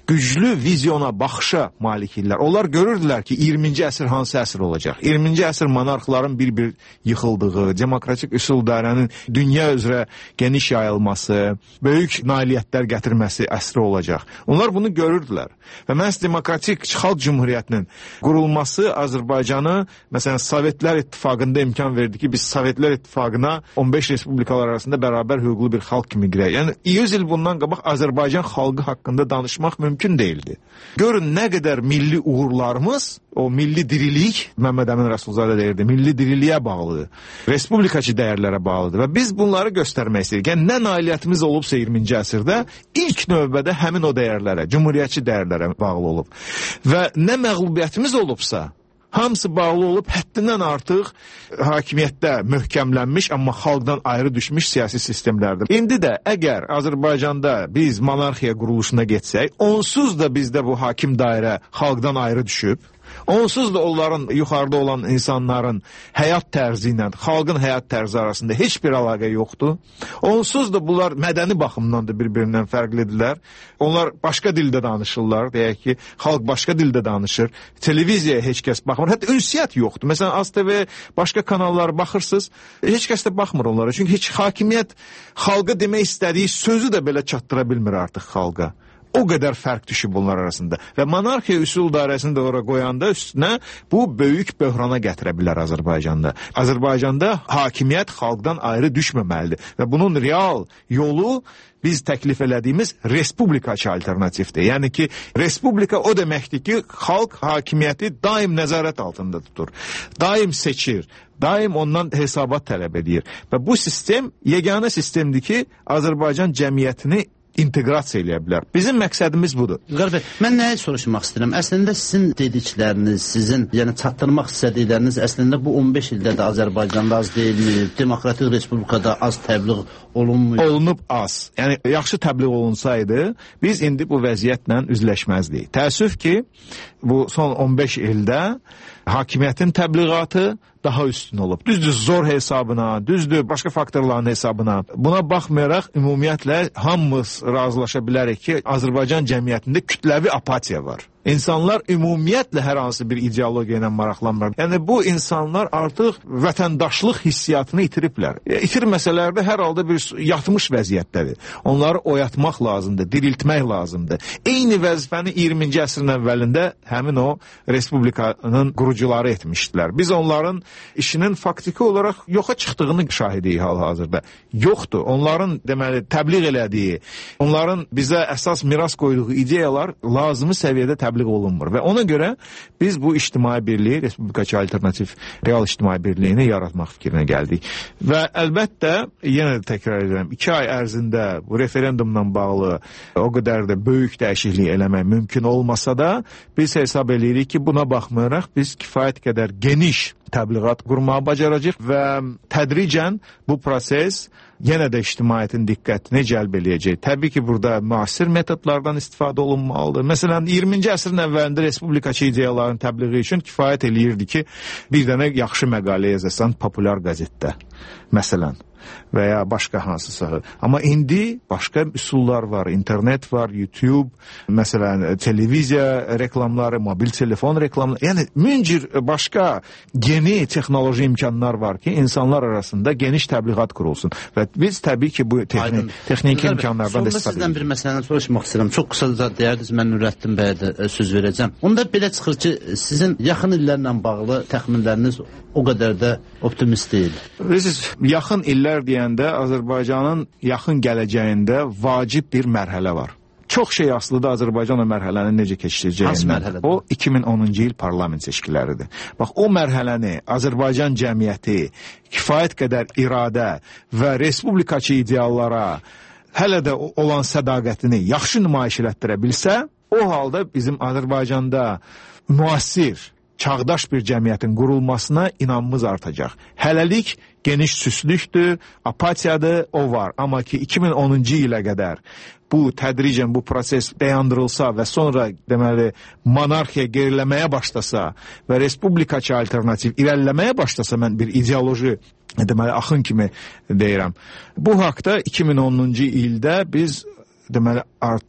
güclü vizyona, baxışa malik idilər. Onlar görürdülər ki, iyirminci əsr hansı əsr olacaq? iyirminci əsr monarxların bir-bir yıxıldığı, demokratik üsul dairənin dünya üzrə geniş yayılması, böyük nailiyyətlər gətirməsi əsri olacaq. Onlar bunu görürdülər. Və məhz demokratik xalq cümhuriyyətinin qurulması Azərbaycanı, məsələn, Sovetlər İttifaqında imkan verdi ki, biz Sovetlər İttifaqına on beş respublikalar arasında bərabər hüquqlu bir xalq kimi girək. Yəni, yüz il bundan qabaq Azərbaycan xalqı haqqında danışmaq mümkün deyildi. Görün nə qədər milli uğurlarımız, o milli dirilik, Məmməd Əmin Rəsulzadə deyirdi, milli diriliyə bağlıdır, respublikaçı dəyərlərə bağlıdır və biz bunları göstərmək istəyirik. Yəni, nə nailiyyətimiz olubsa iyirminci əsrdə, ilk növbədə həmin o dəyərlərə, cümhuriyyətçi dəyərlərə bağlı olub. Və nə məğlubiyyətimiz olubsa, hamısı bağlı olub, həddindən artıq hakimiyyətdə möhkəmlənmiş, amma xalqdan ayrı düşmüş siyasi sistemlərdir. İndi də əgər Azərbaycanda biz monarxiya quruluşuna getsək, onsuz da bizdə bu hakim dairə xalqdan ayrı düşüb, onsuz da onların yuxarıda olan insanların həyat tərzi ilə xalqın həyat tərzi arasında heç bir əlaqə yoxdur. Onsuz da bunlar mədəni baxımdan da bir-birindən fərqlidirlər. Onlar başqa dildə danışırlar, deyək ki, xalq başqa dildə danışır. Televiziyaya heç kəs baxmır. Hətta ünsiyyət yoxdur. Məsələn, A Z T V başqa kanallara baxırsınız, heç kəs də baxmır onlara. Çünki heç hakimiyyət xalqa demək istədiyi sözü də belə çatdıra bilmir artıq xalqa. O qədər fərq düşüb bunlar arasında. Və monarxiya üsul dairəsini də ora qoyanda üstünə bu böyük böhrana gətirə bilər Azərbaycanda. Azərbaycanda hakimiyyət xalqdan ayrı düşməməlidir. Və bunun real yolu biz təklif elədiyimiz respublikaçı alternativdir. Yəni ki, respublika o deməkdir ki, xalq hakimiyyəti daim nəzarət altında tutur. Daim seçir. Daim ondan hesabat tələb edir. Və bu sistem yeganə sistemdir ki, Azərbaycan cəmiyyətini inteqrasiya eləyə bilər. Bizim məqsədimiz budur. İlqar bəy, mən nəyə soruşmaq istəyirəm? Əslində sizin dedikləriniz, sizin yəni çatdırmaq istədikləriniz əslində bu on beş ildə də Azərbaycanda az deyilmir, Demokratik Respublikada az təbliğ olunmuyor. Olunub az. Yəni yaxşı təbliğ olunsaydı, biz indi bu vəziyyətlə üzləşməzdik. Təəssüf ki, bu son on beş ildə hakimiyyətin təbliğatı daha üstün olub. Düzdür, zor hesabına, düzdür, başqa faktorların hesabına. Buna baxmayaraq, ümumiyyətlə, hamımız razılaşa bilərik ki, Azərbaycan cəmiyyətində kütləvi apatiya var. İnsanlar ümumiyyətlə hər hansı bir ideologiya ilə maraqlanmır. Yəni, bu insanlar artıq vətəndaşlıq hissiyatını itiriblər. İtirməsələr də hər halda bir yatmış vəziyyətdədir. Onları oyatmaq lazımdır, diriltmək lazımdır. Eyni vəzifəni iyirminci əsrin əvvəlində həmin o respublikanın qurucuları etmişdilər. Biz onların işinin faktiki olaraq yoxa çıxdığını şahidiyik hal-hazırda. Yoxdur. Onların deməli təbliğ elədiyi, onların bizə əsas miras qoyduğu ideyalar lazımi səviyyədə təbliğ olunmur və ona görə biz bu ictimai birliyi, respublikaçı alternativ real ictimai birliyini yaratmaq fikrinə gəldik. Və əlbəttə, yenə də təkrar edirəm, iki ay ərzində bu referendumla bağlı o qədər də böyük dəyişiklik eləmək mümkün olmasa da, biz hesab edirik ki, buna baxmayaraq biz kifayət qədər geniş təbliğat qurmağı bacaracaq və tədricən bu proses yenə də ictimaiyyətin diqqətini cəlb eləyəcək. Təbii ki, burada müasir metodlardan istifadə olunmalıdır. Məsələn, iyirminci əsrin əvvəlində respublikaçı ideyaların təbliği üçün kifayət eləyirdi ki, bir dənə yaxşı məqalə yazasan populyar qəzetdə, məsələn, və ya başqa hansısa. Amma indi başqa üsullar var. İnternet var, YouTube, məsələn, televiziya reklamları, mobil telefon reklamları. Yəni, min cür başqa yeni texnoloji imkanlar var ki, insanlar arasında geniş təbliğat qurulsun. Və biz təbii ki, bu texnik, texniki imkanlardan da istifadə edirik. Sizdən bir məsələni soruşmaq istəyirəm. Çox qısa deyərdiniz, mən Nurəddin bəyə də söz verəcəm. Onda belə çıxır ki, sizin yaxın illərlə bağlı təxminləriniz o qədər də optimist deyil. Siz yaxın illər deyəndə Azərbaycanın yaxın gələcəyində vacib bir mərhələ var. Çox şey asılıdır Azərbaycan o mərhələni necə keçirəcəyindən. O iki min onuncu il parlament seçkiləridir. Bax, o mərhələni Azərbaycan cəmiyyəti kifayət qədər iradə və respublikaçı ideallara hələ də olan sədaqətini yaxşı nümayiş elətdirə bilsə, o halda bizim Azərbaycanda müasir, çağdaş bir cəmiyyətin qurulmasına inanmız artacaq. Hələlik geniş süslükdür, apatiyadır, o var. Amma ki, iki min onuncu ilə qədər bu tədricən bu proses dayandırılsa və sonra deməli monarxiya geriləməyə başlasa və respublikaçı alternativ irəliləməyə başlasa, mən bir ideoloji deməli axın kimi deyirəm. Bu haqda iki min onuncu ildə biz deməli artıq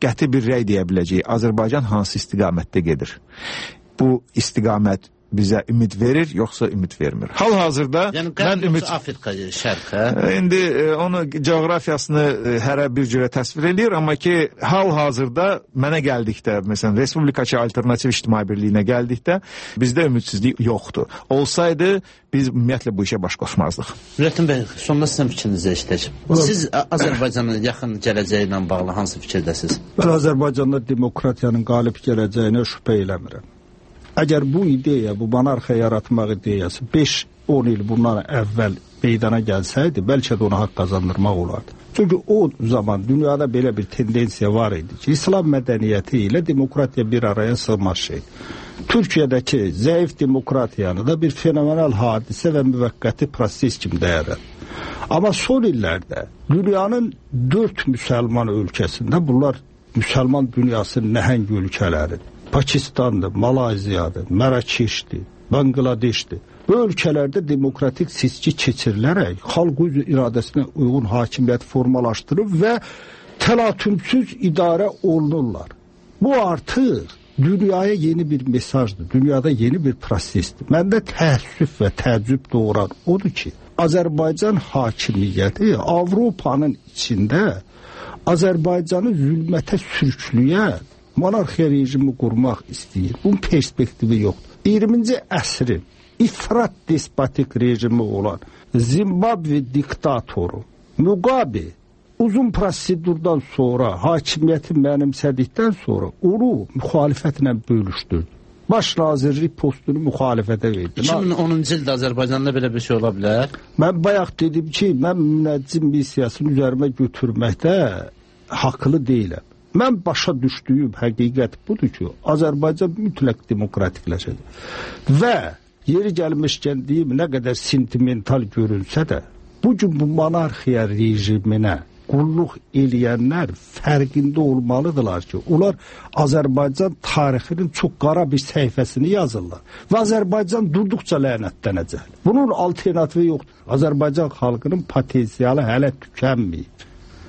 qəti bir rəy deyə biləcəyik. Azərbaycan hansı istiqamətdə gedir? Bu istiqamət bizə ümid verir, yoxsa ümid vermir? Hal-hazırda yəni, mən ümid Afrika şərq, hə? İndi e, onu coğrafiyasını e, hərə bir cürə təsvir edir, amma ki hal-hazırda mənə gəldikdə, məsələn, Respublikaçı Alternativ İctimai Birliyinə gəldikdə bizdə ümidsizlik yoxdur. Olsaydı biz ümumiyyətlə bu işə baş qoşmazdıq. Nurəddin bəy, sonda sizin fikrinizi eşidəcəm. Siz Azərbaycanın yaxın gələcəyi ilə bağlı hansı fikirdəsiniz? Mən Azərbaycanda demokratiyanın qalib gələcəyinə şübhə eləmirəm. Əgər bu ideya, bu monarxiya yaratmaq ideyası beş on il bundan əvvəl meydana gəlsəydi, bəlkə də ona haqq qazandırmaq olardı. Çünki o zaman dünyada belə bir tendensiya var idi ki, İslam mədəniyyəti ilə demokratiya bir araya sığmaz şey. Türkiyədəki zəif demokratiyanı da bir fenomenal hadisə və müvəqqəti proses kimi dəyərləndirir. Amma son illərdə dünyanın dörd müsəlman ölkəsində, bunlar müsəlman dünyasının nəhəng ölkələridir. Pakistandır, Malayziyadır, Mərakeşdir, Bangladeşdir. Bu ölkələrdə demokratik seçki keçirilərək xalq öz iradəsinə uyğun hakimiyyət formalaşdırıb və təlatümsüz idarə olunurlar. Bu artıq dünyaya yeni bir mesajdır, dünyada yeni bir prosesdir. Məndə təəssüf və təəccüb doğuran odur ki, Azərbaycan hakimiyyəti Avropanın içində Azərbaycanı zülmətə sürükləyən monarxiya rejimi qurmaq istəyir. Bunun perspektivi yoxdur. iyirminci əsrin ifrat despotik rejimi olan Zimbabwe diktatoru Mugabe uzun prosedurdan sonra hakimiyyəti mənimsədikdən sonra onu müxalifətlə bölüşdürdü. Baş nazirlik postunu müxalifətə verdi. iki min onuncu ildə Azərbaycanda belə bir şey ola bilər? Mən bayaq dedim ki, mən münəccim missiyasını üzərimə götürməkdə haqlı deyiləm. Mən başa düşdüyüm həqiqət budur ki, Azərbaycan mütləq demokratikləşəcək. Və yeri gəlmişkən deyim, nə qədər sentimental görünsə də, bugün bu monarxiya rejiminə qulluq eləyənlər fərqində olmalıdırlar ki, onlar Azərbaycan tarixinin çox qara bir səhifəsini yazırlar. Və Azərbaycan durduqca lənətlənəcək. Bunun alternativi yoxdur. Azərbaycan xalqının potensialı hələ tükənməyib.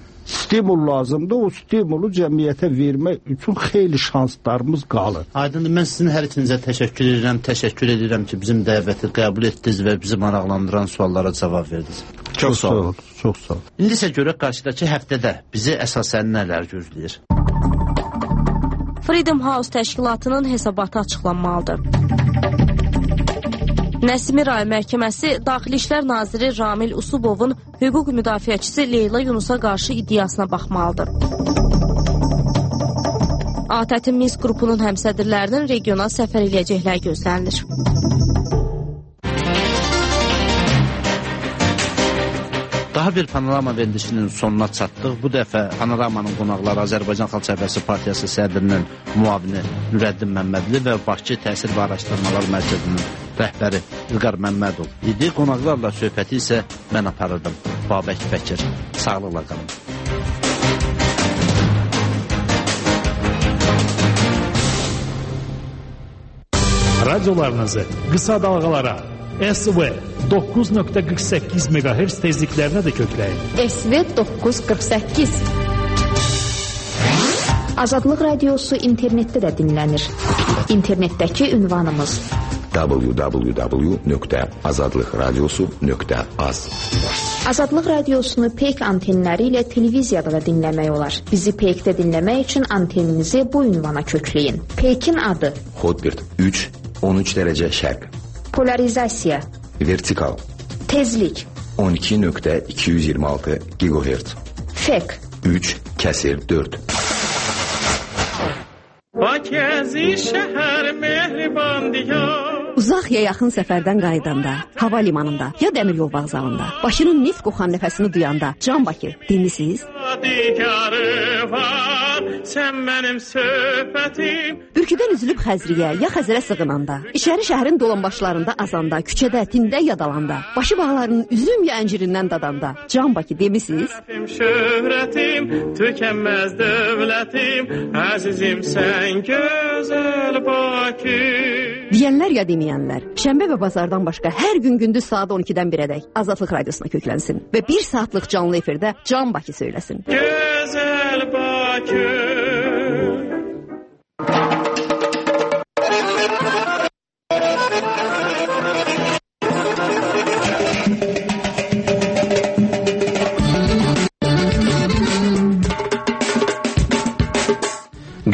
Stimul lazımdır, o stimulu cəmiyyətə vermək üçün xeyli şanslarımız qalır. Aydındır, mən sizin hər ikinizə təşəkkür edirəm, təşəkkür edirəm ki, bizim dəvəti qəbul etdiniz və bizi maraqlandıran suallara cavab verdiniz. Çox sağ olun, çox sağ olun. İndi isə görək qarşıdakı həftədə bizi əsasən nələr gözləyir? Freedom House təşkilatının hesabatı açıqlanmalıdır. Nəsimi Rayon Məhkəməsi Daxili İşlər Naziri Ramil Usubovun hüquq müdafiəçisi Leyla Yunusa qarşı iddiasına baxmalıdır. ATƏT-in Minsk qrupunun həmsədrlərinin regional səfər eləyəcəkləri gözlənilir. Daha bir panorama verilişinin sonuna çatdıq. Bu dəfə panoramanın qonaqları Azərbaycan Xalq Cəbhəsi Partiyası sədrinin müavini Nurəddin Məmmədli və Bakı Təsir və Araşdırmalar Mərkəzinin rəhbəri İlqar Məmmədov idi. Qonaqlarla söhbəti isə mən aparırdım. Babək Bəkir. Sağlıqla qalın. Radiolarınızı qısa dalğalara S V doqquz nöqtə qırx səkkiz meqahertz tezliklərinə də kökləyin. S V doqquz qırx səkkiz. Azadlıq Radiosu internetdə də dinlənir. İnternetdəki ünvanımız w w w nöqtə azadlıqradiosu nöqtə az. Azadlıq Radiosunu Peyk antenləri ilə televiziyada da dinləmək olar. Bizi Peykdə dinləmək üçün anteninizi bu ünvana kökləyin. Peykin adı Hotbird üç on üç dərəcə şərq. Polarizasiya Vertikal Tezlik on iki nöqtə iki yüz iyirmi altı gigahertz. Fek üç kəsir dörd. Bakəzi şəhər mehriban diyar. Uzaq ya yaxın səfərdən qayıdanda, hava limanında ya dəmir yol vağzalında, başının neft qoxan nəfəsini duyanda, Can Bakı, dinlisiz? Digarı var, sən mənim söhbətim. Ürküdən üzülüb Xəzriyə ya Xəzərə sığınanda, içəri şəhərin dolanbaşlarında azanda, küçədə, tində yadalanda, başı bağlarının üzüm ya əncirindən dadanda, Can Bakı, demisiz? Şöhrətim, tükənməz dövlətim, əzizim sən gözəl Bakı. Deyənlər ya deməyənlər, şənbə və bazardan başqa hər gün gündüz saat on ikidən birədək Azadlıq Radiosuna köklənsin və bir saatlıq canlı efirdə Can Bakı söyləsin. Gözəl Bakı.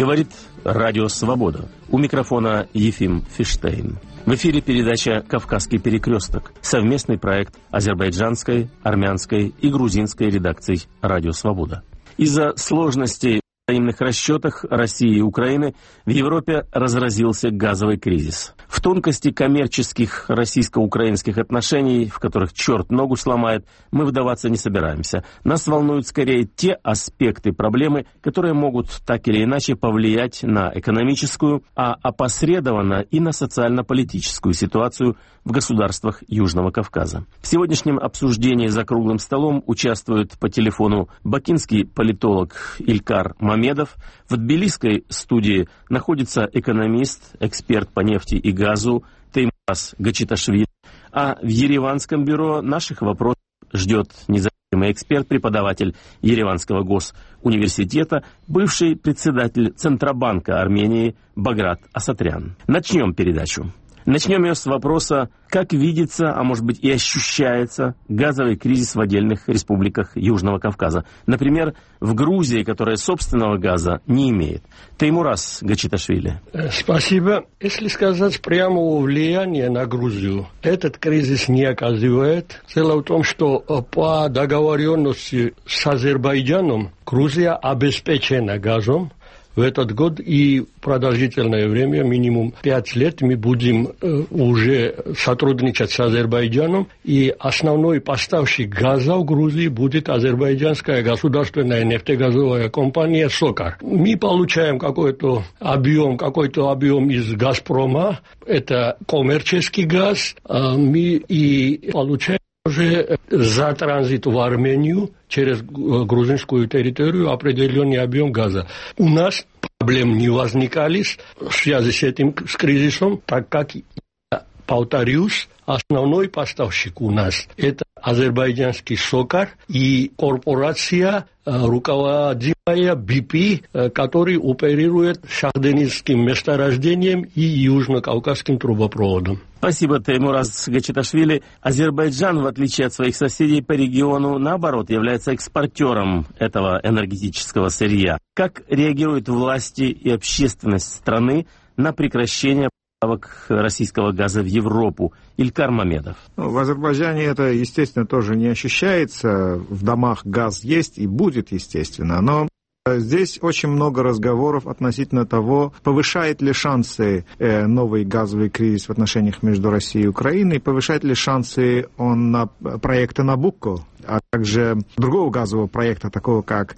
Говорит Радио Свобода. У микрофона Ефим Фиштейн. В эфире передача «Кавказский перекресток», совместный проект азербайджанской, армянской и грузинской редакций «Радио Свобода». Из-за сложностей в взаимных расчетах России и Украины в Европе разразился газовый кризис. В тонкости коммерческих российско-украинских отношений, в которых черт ногу сломает, мы вдаваться не собираемся. Нас волнуют скорее те аспекты проблемы, которые могут так или иначе повлиять на экономическую, а опосредованно и на социально-политическую ситуацию в государствах Южного Кавказа. В сегодняшнем обсуждении за круглым столом участвует по телефону бакинский политолог Илькар Мамедов. В тбилисской студии находится экономист, эксперт по нефти и газу Теймураз Гачиташвили. А в ереванском бюро наших вопросов ждет независимый эксперт, преподаватель Ереванского госуниверситета, бывший председатель Центробанка Армении Баграт Асатрян. Начнем передачу. Начнем ее с вопроса, как видится, а может быть и ощущается газовый кризис в отдельных республиках Южного Кавказа. Например, в Грузии, которая собственного газа не имеет. Теймураз Гачиташвили. Спасибо. Если сказать прямого влияния на Грузию, этот кризис не оказывает. Дело в том, что по договоренности с Азербайджаном Грузия обеспечена газом. В этот год и продолжительное время, минимум пять лет, мы будем э, уже сотрудничать с Азербайджаном. И основной поставщик газа в Грузии будет азербайджанская государственная нефтегазовая компания «Сокар». Мы получаем какой-то объем, какой-то объем из «Газпрома». Это коммерческий газ. А мы и получаем уже за транзит в Армению через грузинскую территорию определенный объем газа. У нас проблем не возникали в связи с этим с кризисом, так как, повторюсь, основной поставщик у нас это азербайджанский «Сокар» и корпорация, руководимая би пи, который оперирует шахденизским месторождением и южно-кавказским трубопроводом. Спасибо, Теймураз Гачиташвили. Азербайджан, в отличие от своих соседей по региону, наоборот, является экспортером этого энергетического сырья. Как реагируют власти и общественность страны на прекращение поставок российского газа в Европу? Илькар Мамедов. В Азербайджане это, естественно, тоже не ощущается. В домах газ есть и будет, естественно. Но здесь очень много разговоров относительно того, повышает ли шансы э, новый газовый кризис в отношениях между Россией и Украиной, повышает ли шансы он на проекты «Набукко», а также другого газового проекта, такого как,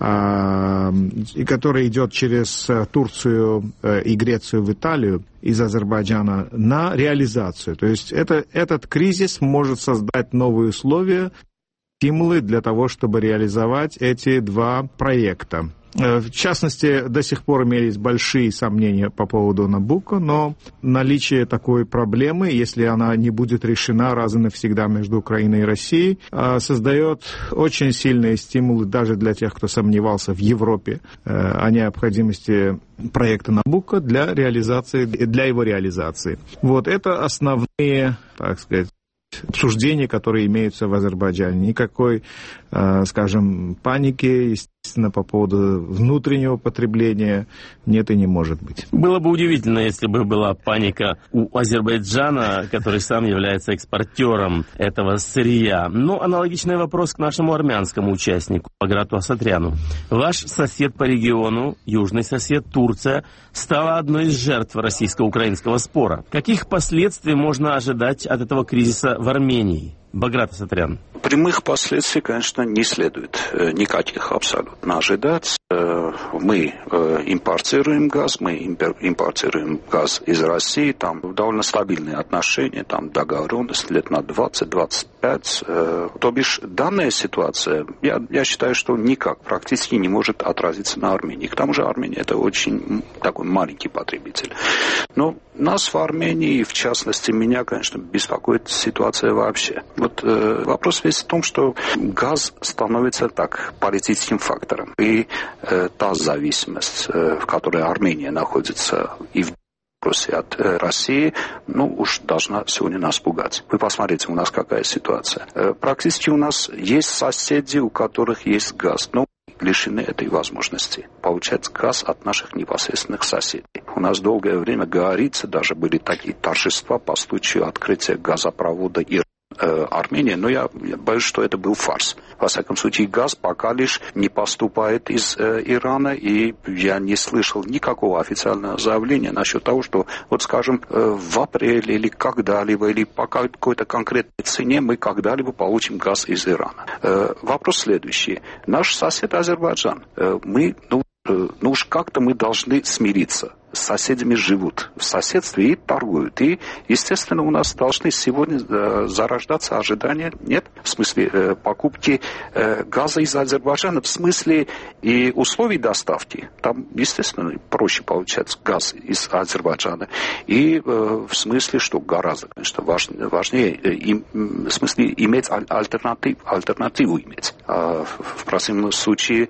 э, который идет через Турцию э, и Грецию в Италию из Азербайджана, на реализацию. То есть это, этот кризис может создать новые условия, стимулы для того, чтобы реализовать эти два проекта. В частности, до сих пор имелись большие сомнения по поводу «Набукко», но наличие такой проблемы, если она не будет решена раз и навсегда между Украиной и Россией, создает очень сильные стимулы даже для тех, кто сомневался в Европе о необходимости проекта «Набукко» для реализации, для его реализации. Вот это основные, так сказать, обсуждения, которые имеются в Азербайджане. Никакой, э, скажем, паники, естественно, по поводу внутреннего потребления нет и не может быть. Было бы удивительно, если бы была паника у Азербайджана, который сам является экспортером этого сырья. Но аналогичный вопрос к нашему армянскому участнику, Баграту Асатряну. Ваш сосед по региону, южный сосед Турция, стала одной из жертв российско-украинского спора. Каких последствий можно ожидать от этого кризиса в Армении? Баграт Асатрян. Прямых последствий, конечно, не следует никаких абсолютно ожидать. Мы импортируем газ, мы импортируем газ из России, там довольно стабильные отношения, там договоренность лет на двадцать-двадцать пять. То бишь, данная ситуация, я, я считаю, что никак практически не может отразиться на Армении. К тому же Армения это очень такой маленький потребитель. Но нас в Армении, в частности меня, конечно, беспокоит ситуация вообще. Вот э, вопрос весь в том, что газ становится так политическим фактором. И э, та зависимость, э, в которой Армения находится и в от э, России, ну, уж должна сегодня нас пугать. Вы посмотрите, у нас какая ситуация. Э, практически у нас есть соседи, у которых есть газ. Но лишены этой возможности получать газ от наших непосредственных соседей. У нас долгое время говорится, даже были такие торжества по случаю открытия газопровода Иран. Армения, но я, я боюсь, что это был фарс. Во всяком случае, газ пока лишь не поступает из э, Ирана, и я не слышал никакого официального заявления насчет того, что, вот скажем, э, в апреле или когда-либо, или по какой-то конкретной цене мы когда-либо получим газ из Ирана. Э, вопрос следующий. Наш сосед Азербайджан, э, мы, ну, э, ну уж как-то мы должны смириться. С соседями живут в соседстве и торгуют. И, естественно, у нас должны сегодня э, зарождаться ожидания, нет, в смысле э, покупки э, газа из Азербайджана, в смысле и условий доставки. Там, естественно, проще получать газ из Азербайджана. И э, в смысле, что гораздо, конечно, важнее, важнее э, им, в смысле иметь альтернатив, альтернативу иметь. А в противном случае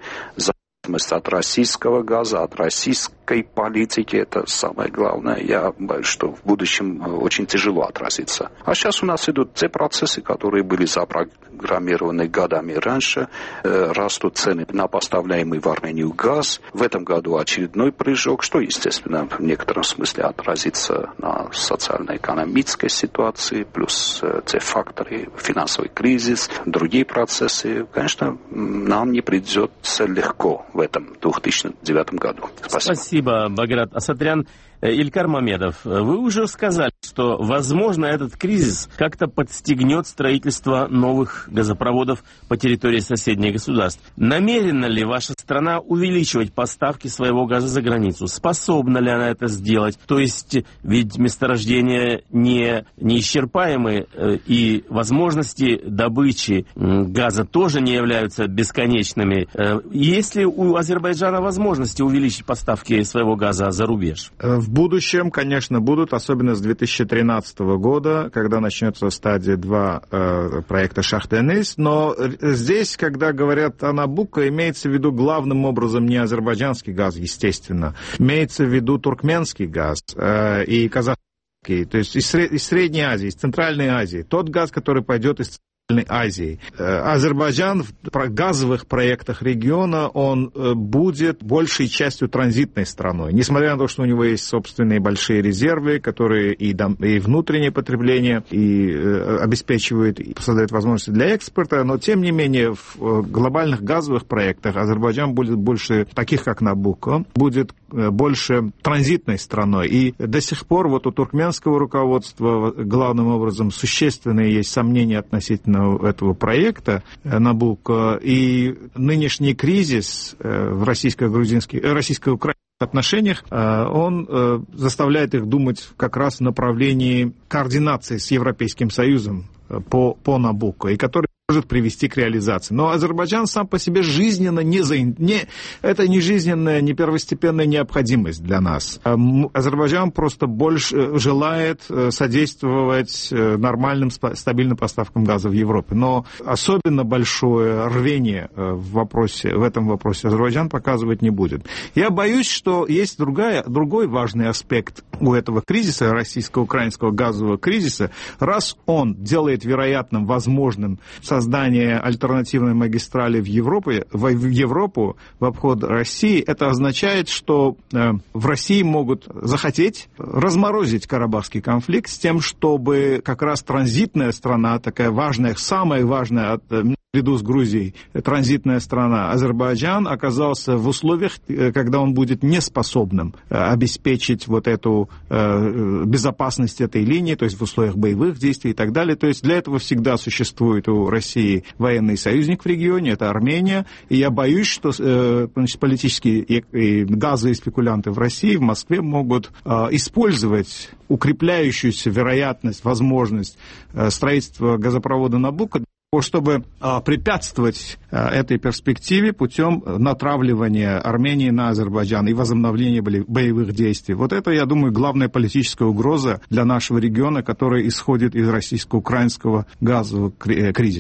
от российского газа, от российской политики, это самое главное. Я боюсь, что в будущем очень тяжело отразиться. А сейчас у нас идут те процессы, которые были запрограммированы годами раньше. Растут цены на поставляемый в Армению газ. В этом году очередной прыжок, что, естественно, в некотором смысле отразится на социально-экономической ситуации, плюс те факторы, финансовый кризис, другие процессы. Конечно, нам не придется легко в этом две тысячи девятом году. Спасибо. Спасибо, Баграт Асатрян. Илькар Мамедов, вы уже сказали, что, возможно, этот кризис как-то подстегнет строительство новых газопроводов по территории соседних государств. Намерена ли ваша страна увеличивать поставки своего газа за границу? Способна ли она это сделать? То есть, ведь месторождения не неисчерпаемы, и возможности добычи газа тоже не являются бесконечными. Есть ли у Азербайджана возможности увеличить поставки своего газа за рубеж? В будущем, конечно, будут, особенно с две тысячи тринадцатого года, когда начнется стадия два э, проекта Шах-Денис. Но здесь, когда говорят о Набуко, имеется в виду главным образом не азербайджанский газ, естественно. Имеется в виду туркменский газ э, и казахский, то есть из, Сред... из Средней Азии, из Центральной Азии. Тот газ, который пойдет из Азии. Азербайджан в газовых проектах региона, он будет большей частью транзитной страной. Несмотря на то, что у него есть собственные большие резервы, которые и, и внутреннее потребление и обеспечивают, и создают возможности для экспорта, но тем не менее в глобальных газовых проектах Азербайджан будет больше, таких как Набуко, будет больше транзитной страной. И до сих пор вот у туркменского руководства главным образом существенные есть сомнения относительно этого проекта Набуко, и нынешний кризис в российско-грузинских, российско-украинских отношениях, он заставляет их думать как раз в направлении координации с Европейским Союзом по, по Набуко, и который может привести к реализации. Но Азербайджан сам по себе жизненно не, за... не... это не жизненная, не первостепенная необходимость для нас. Азербайджан просто больше желает содействовать нормальным, стабильным поставкам газа в Европе. Но особенно большое рвение в, вопросе, в этом вопросе Азербайджан показывать не будет. Я боюсь, что есть другая, другой важный аспект у этого кризиса, российско-украинского газового кризиса. Раз он делает вероятным, возможным создание альтернативной магистрали в, Европе, в Европу в обход России, это означает, что э, в России могут захотеть разморозить Карабахский конфликт с тем, чтобы как раз транзитная страна, такая важная, самая важная от наряду с Грузией, транзитная страна Азербайджан оказался в условиях, когда он будет неспособным обеспечить вот эту э, безопасность этой линии, то есть в условиях боевых действий и так далее. То есть для этого всегда существует у России военный союзник в регионе, это Армения. И я боюсь, что э, значит, политические и, и газовые спекулянты в России, в Москве могут э, использовать укрепляющуюся вероятность, возможность э, строительства газопровода Набуко, чтобы а, препятствовать а, этой перспективе путем натравливания Армении на Азербайджан и возобновления боевых действий. Вот это, я думаю, главная политическая угроза для нашего региона, которая исходит из российско-украинского газового кризиса.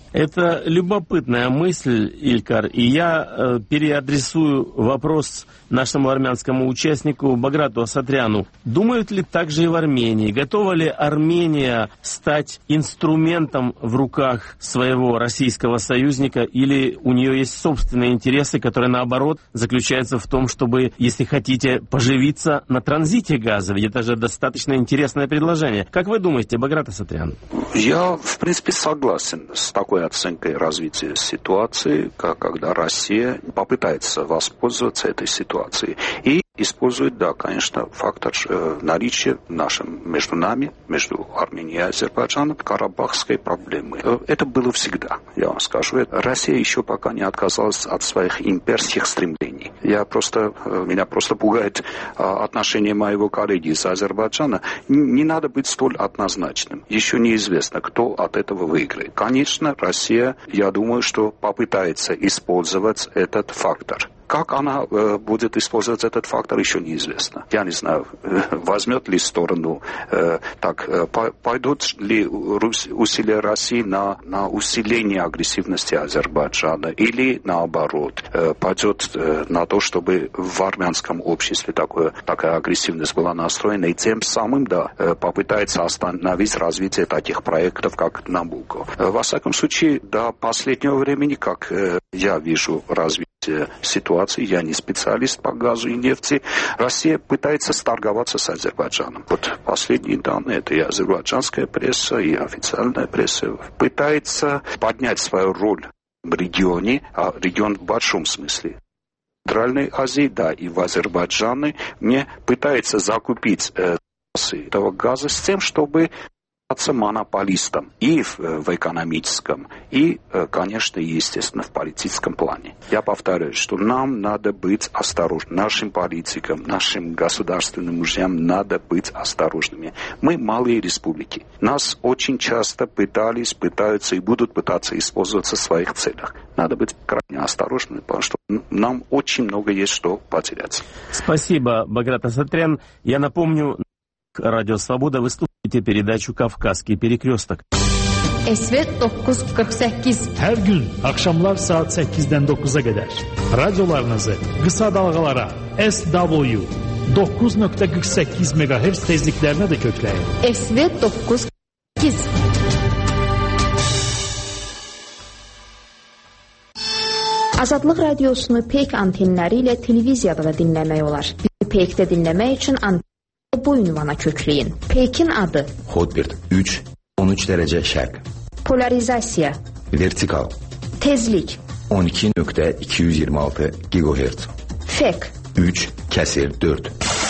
Это любопытная мысль, Илькар, и я э, переадресую вопрос нашему армянскому участнику Баграту Асатряну. Думают ли так же и в Армении? Готова ли Армения стать инструментом в руках своего российского союзника, или у нее есть собственные интересы, которые, наоборот, заключаются в том, чтобы, если хотите, поживиться на транзите газа? Ведь это же достаточно интересное предложение. Как вы думаете, Баграт Асатрян? Я, в принципе, согласен с такой оценкой развития ситуации, как когда Россия попытается воспользоваться этой ситуацией и использует, да, конечно, фактор э, наличия нашим, между нами, между Арменией и Азербайджаном, карабахской проблемы. Э, это было всегда, я вам скажу. Россия еще пока не отказалась от своих имперских стремлений. Я просто, э, меня просто пугает э, отношение моего коллеги из Азербайджана. Н- не надо быть столь однозначным. Еще неизвестно, кто от этого выиграет. Конечно, Россия, я думаю, что попытается использовать этот фактор. Как она э, будет использовать этот фактор, еще неизвестно. Я не знаю, э, возьмет ли сторону, э, так, э, по, пойдут ли усилия России на, на усиление агрессивности Азербайджана, или наоборот, э, пойдет э, на то, чтобы в армянском обществе такое, такая агрессивность была настроена, и тем самым, да, э, попытается остановить развитие таких проектов, как Набуко. Э, во всяком случае, до последнего времени, как э, я вижу развитие ситуации, я не специалист по газу и нефти, Россия пытается сторговаться с Азербайджаном. Вот последние данные, это и азербайджанская пресса, и официальная пресса, пытается поднять свою роль в регионе, а регион в большом смысле. В Центральной Азии, да, и в Азербайджане мне пытается закупить э, этого газа с тем, чтобы монополистом и в, в экономическом, и, конечно, естественно, в политическом плане. Я повторяю, что нам надо быть осторожными. Нашим политикам, нашим государственным мужьям надо быть осторожными. Мы малые республики. Нас очень часто пытались, пытаются и будут пытаться использовать в своих целях. Надо быть крайне осторожными, потому что нам очень много есть что потерять. Спасибо, Баграт Асатрян. Я напомню, Радио Свобода, вы слушаете передачу «Кавказский перекресток». Esvet dokuz qırx səkkiz. Hər gün axşamlar saat səkkizdən doqquza qədər radiolarınızı qısa dalğalara S W dokuz nöqtə qırx səkkiz megahertz tezliklərinə də kökləyin. Esvet dokuz qırx səkkiz. Azadlıq radiosunu Peyk antenləri ilə televiziyada da dinləmək olar. Peykdə dinləmək üçün anteni bu ünvana kökləyin. Peykin adı Hotbird üç on üç derece şərq. Polarizasiya. Vertikal. Tezlik. on iki nöqtə iki yüz iyirmi altı gigahertz. Fek. üç кесарь dört.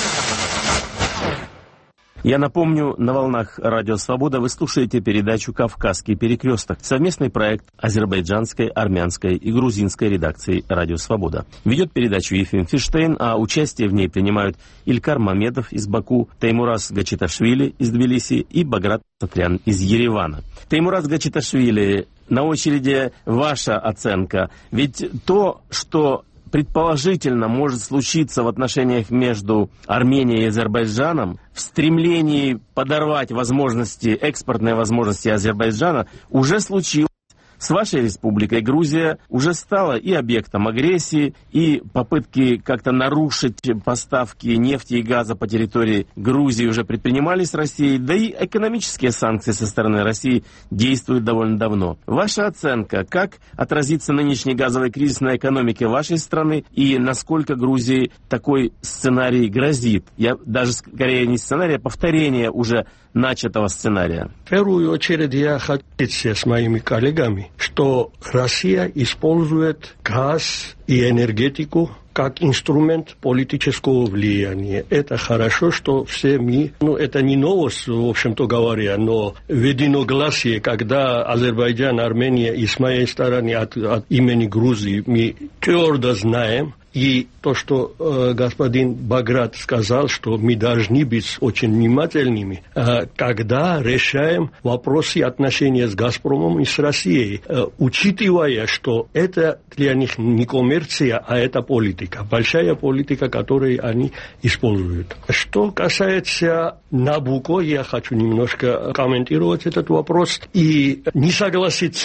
Я напомню, на волнах Радио Свобода вы слушаете передачу «Кавказский перекресток», совместный проект азербайджанской, армянской и грузинской редакции Радио Свобода. Ведет передачу Ефим Фиштейн, а участие в ней принимают Илькар Мамедов из Баку, Теймураз Гачиташвили из Тбилиси и Баграт Асатрян из Еревана. Теймураз Гачиташвили, на очереди ваша оценка. Ведь то, что предположительно может случиться в отношениях между Арменией и Азербайджаном, в стремлении подорвать возможности, экспортные возможности Азербайджана, уже случилось. С вашей республикой Грузия уже стала и объектом агрессии, и попытки как-то нарушить поставки нефти и газа по территории Грузии уже предпринимались Россией, да и экономические санкции со стороны России действуют довольно давно. Ваша оценка, как отразится нынешний газовый кризис на экономике вашей страны и насколько Грузии такой сценарий грозит? Я даже скорее не сценарий, а повторение уже начатого сценария. В первую очередь я хочу с моими коллегами, что Россия использует газ и энергетику как инструмент политического влияния. Это хорошо, что все мы, ну это не новость, в общем-то говоря, но в единогласии, когда Азербайджан, Армения и с моей стороны от, от имени Грузии мы твердо знаем, и то, что э, господин Баграт сказал, что мы должны быть очень внимательными, э, когда решаем вопросы отношения с «Газпромом» и с Россией, э, учитывая, что это для них не коммерция, а это политика, большая политика, которую они используют. Что касается Набуко, я хочу немножко комментировать этот вопрос и не согласиться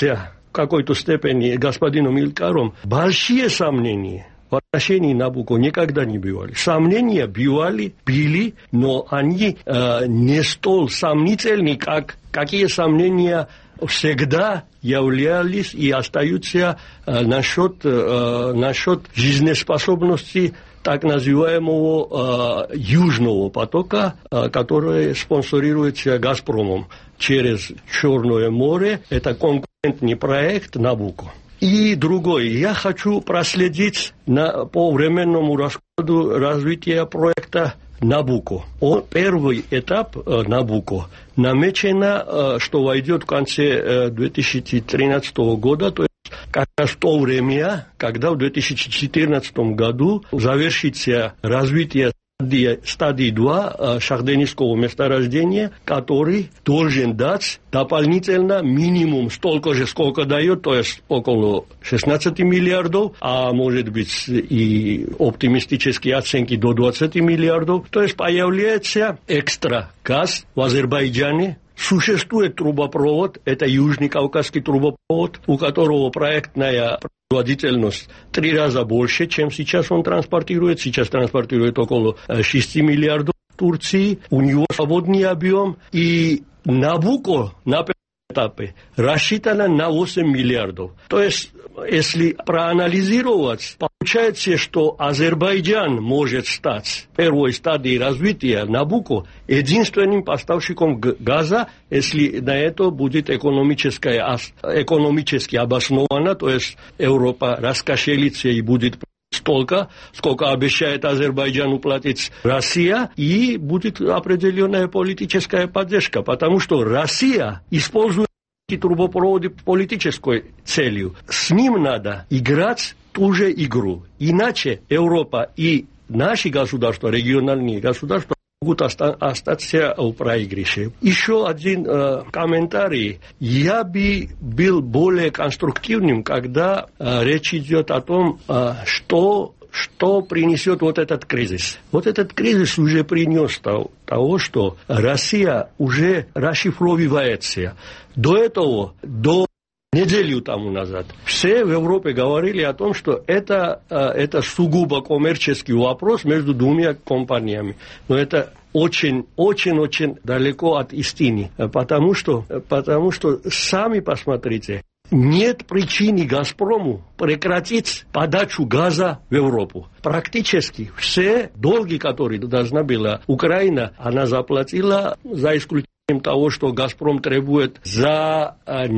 в какой-то степени господином Илькаром, большие сомнения в отношении Набуко никогда не бывали. Сомнения бывали, били, но они э, не столь сомнительны, как какие сомнения всегда являлись и остаются э, насчет, э, насчет жизнеспособности так называемого э, Южного потока, э, который спонсорируется «Газпромом» через Черное море. Это конкурентный проект «Набуко». И другой. Я хочу проследить на, по временному расходу развития проекта «Набуко». Он, первый этап э, «Набуко» намечено, э, что войдет в конце э, две тысячи тринадцатого года, то есть как раз то время, когда в две тысячи четырнадцатом году завершится развитие стадии два шахтенского месторождения, который должен дать дополнительно минимум столько же, сколько дает, то есть около шестнадцать миллиардов, а может быть и оптимистические оценки до двадцать миллиардов. То есть появляется экстра газ в Азербайджане. Существует трубопровод, это Южный Кавказский трубопровод, у которого проектная производительность три раза больше, чем сейчас он транспортирует. Сейчас транспортирует около шести миллиардов в Турции. У него свободный объем. И Набуко на первом этапе рассчитано на восемь миллиардов. То есть, если проанализировать, получается, что Азербайджан может стать первой стадией развития Набуко единственным поставщиком газа, если на это будет экономическое, экономически обосновано, то есть Европа раскошелится и будет столько, сколько обещает Азербайджану платить Россия, и будет определенная политическая поддержка, потому что Россия использует трубопроводы политической целью. С ним надо играть ту же игру. Иначе Европа и наши государства, региональные государства, могут оста- остаться в проигрыше. Еще один э, комментарий. Я бы был более конструктивным, когда э, речь идет о том, э, что что принесет вот этот кризис. Вот этот кризис уже принес того, того, что Россия уже расшифровывается. До этого, до неделю тому назад, все в Европе говорили о том, что это, это сугубо коммерческий вопрос между двумя компаниями. Но это очень-очень-очень далеко от истины. Потому что, потому что сами посмотрите, нет причины «Газпрому» прекратить подачу газа в Европу. Практически все долги, которые должна была Украина, она заплатила, за исключением того, что «Газпром» требует за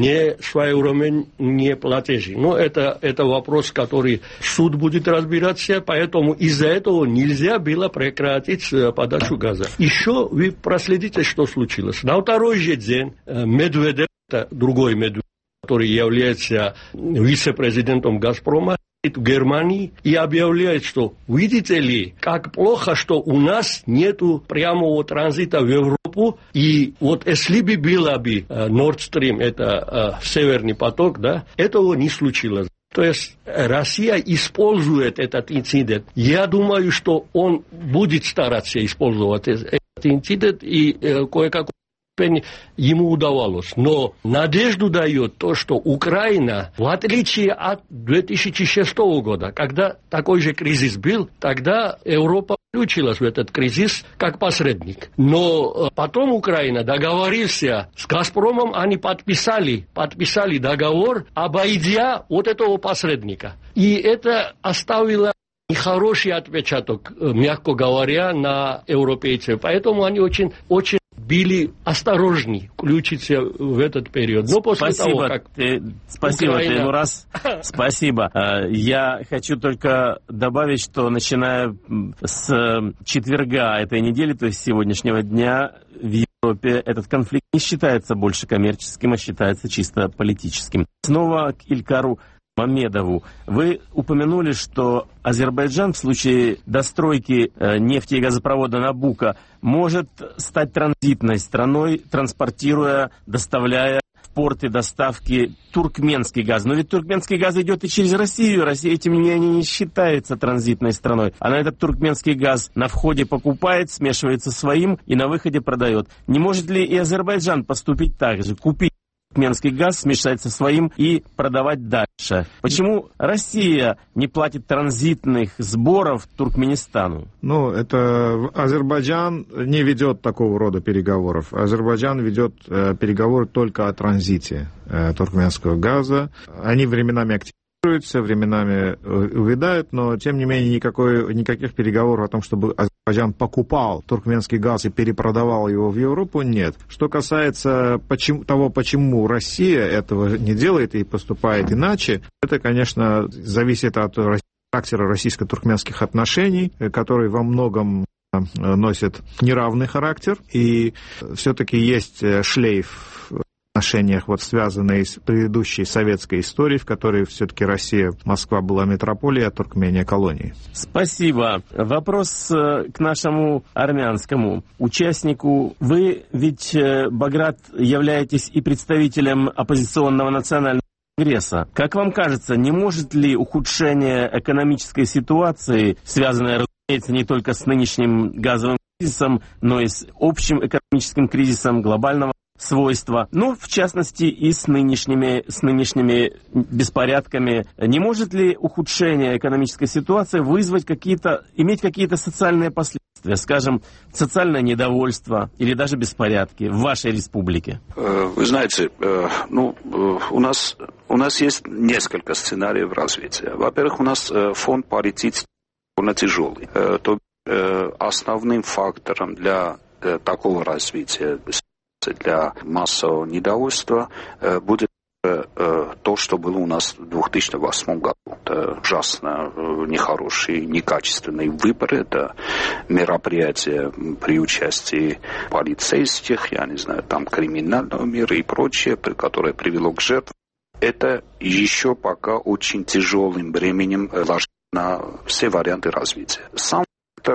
несвоевременные платежи. Но это, это вопрос, который суд будет разбираться, поэтому из-за этого нельзя было прекратить подачу газа. Еще вы проследите, что случилось. На второй же день Медведев, это другой Медведев, который является вице-президентом «Газпрома», в Германии и объявляет, что видите ли, как плохо, что у нас нету прямого транзита в Европу, и вот если бы было бы Nord Stream, это э, северный поток, да, этого не случилось. То есть Россия использует этот инцидент. Я думаю, что он будет стараться использовать этот инцидент, и э, кое-какой ему удавалось. Но надежду дает то, что Украина, в отличие от две тысячи шестого года, когда такой же кризис был, тогда Европа включилась в этот кризис как посредник. Но потом Украина договорилась с «Газпромом», они подписали, подписали договор, обойдя вот этого посредника. И это оставило нехороший отпечаток, мягко говоря, на европейцев. Поэтому они очень, очень были осторожны включиться в этот период. Но после спасибо, того, как ты, спасибо, Украина... ты, раз. Спасибо. Я хочу только добавить, что начиная с четверга этой недели, то есть сегодняшнего дня, в Европе этот конфликт не считается больше коммерческим, а считается чисто политическим. Снова к Илькару Мамедову. Вы упомянули, что Азербайджан в случае достройки э, нефти и газопровода Набуко может стать транзитной страной, транспортируя, доставляя в порты доставки туркменский газ. Но ведь туркменский газ идет и через Россию. Россия, тем не менее, не считается транзитной страной. Она этот туркменский газ на входе покупает, смешивается своим и на выходе продает. Не может ли и Азербайджан поступить так же, купить туркменский газ, смешать со своим и продавать дальше. Почему Россия не платит транзитных сборов Туркменистану? Ну, это Азербайджан не ведет такого рода переговоров. Азербайджан ведет э, переговоры только о транзите э, туркменского газа. Они временами активируются, временами увядают, но, тем не менее, никакой, никаких переговоров о том, чтобы Азербайджан покупал туркменский газ и перепродавал его в Европу, нет. Что касается почему, того, почему Россия этого не делает и поступает иначе, это, конечно, зависит от характера российско-туркменских отношений, которые во многом носят неравный характер, и все-таки есть шлейф в отношениях, вот, связанные с предыдущей советской историей, в которой все-таки Россия, Москва была метрополией, а Туркмения колонией. Спасибо. Вопрос к нашему армянскому участнику. Вы ведь, Баграт, являетесь и представителем оппозиционного национального конгресса. Как вам кажется, не может ли ухудшение экономической ситуации, связанное, разумеется, не только с нынешним газовым кризисом, но и с общим экономическим кризисом глобального свойства, ну, в частности, и с нынешними, с нынешними беспорядками. Не может ли ухудшение экономической ситуации вызвать какие-то, иметь какие-то социальные последствия, скажем, социальное недовольство или даже беспорядки в вашей республике? Вы знаете, ну, у нас, у нас есть несколько сценариев развития. Во-первых, у нас фонд паритет довольно тяжелый. То основным фактором для такого развития, для массового недовольства будет то, что было у нас в две тысячи восьмом году. Это ужасно нехорошие, некачественные выборы, это мероприятия при участии полицейских, я не знаю, там криминального мира и прочее, которое привело к жертвам. Это еще пока очень тяжелым бременем ложит на все варианты развития. Сам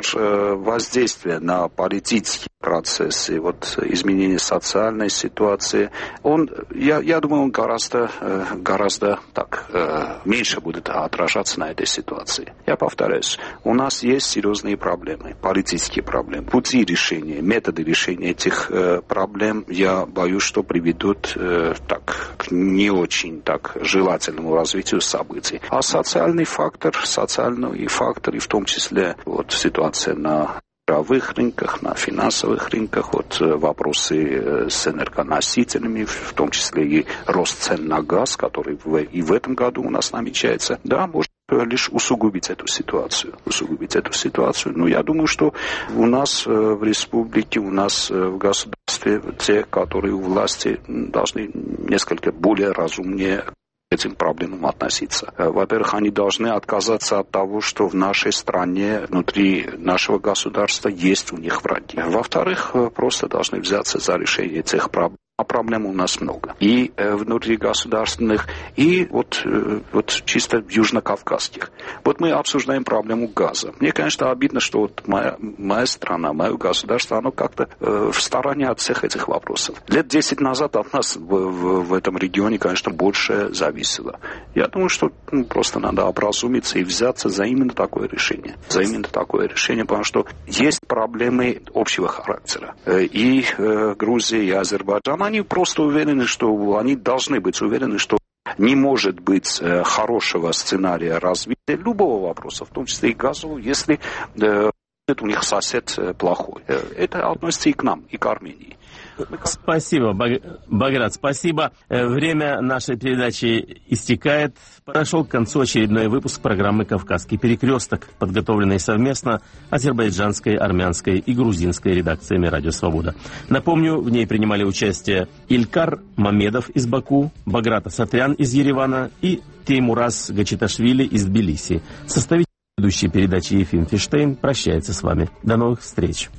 воздействие на политические процессы, вот, изменение социальной ситуации, он, я, я думаю, он гораздо, гораздо так, меньше будет отражаться на этой ситуации. Я повторяюсь, у нас есть серьезные проблемы, политические проблемы. Пути решения, методы решения этих проблем, я боюсь, что приведут так, к не очень так желательному развитию событий. А социальный фактор, социальный фактор, и в том числе вот, ситуация на мировых рынках, на финансовых рынках, вот, вопросы с энергоносителями, в том числе и рост цен на газ, который в, и в этом году у нас намечается, да, может лишь усугубить эту ситуацию. Усугубить эту ситуацию. Но я думаю, что у нас в республике, у нас в государстве те, которые у власти, должны несколько более разумнее к этим проблемам относиться. Во-первых, они должны отказаться от того, что в нашей стране, внутри нашего государства есть у них враги. Во-вторых, просто должны взяться за решение этих проблем. А проблем у нас много. И э, внутригосударственных, и вот, э, вот чисто южнокавказских. Вот мы обсуждаем проблему газа. Мне, конечно, обидно, что вот моя, моя страна, мое государство, оно как-то э, в стороне от всех этих вопросов. Лет десять назад от нас в, в, в этом регионе, конечно, больше зависело. Я думаю, что ну, просто надо образумиться и взяться за именно такое решение. За именно такое решение, потому что есть проблемы общего характера. Э, и э, Грузия, и Азербайджан, они просто уверены, что они должны быть уверены, что не может быть э, хорошего сценария развития любого вопроса, в том числе и газового, если э, у них сосед э, плохой. Э, это относится и к нам, и к Армении. Спасибо, Баграт, спасибо. Время нашей передачи истекает. Подошел к концу очередной выпуск программы «Кавказский перекресток», подготовленный совместно азербайджанской, армянской и грузинской редакциями «Радио Свобода». Напомню, в ней принимали участие Илькар Мамедов из Баку, Баграт Асатрян из Еревана и Теймураз Гачиташвили из Тбилиси. Составитель ведущей передачи Ефим Фиштейн прощается с вами. До новых встреч.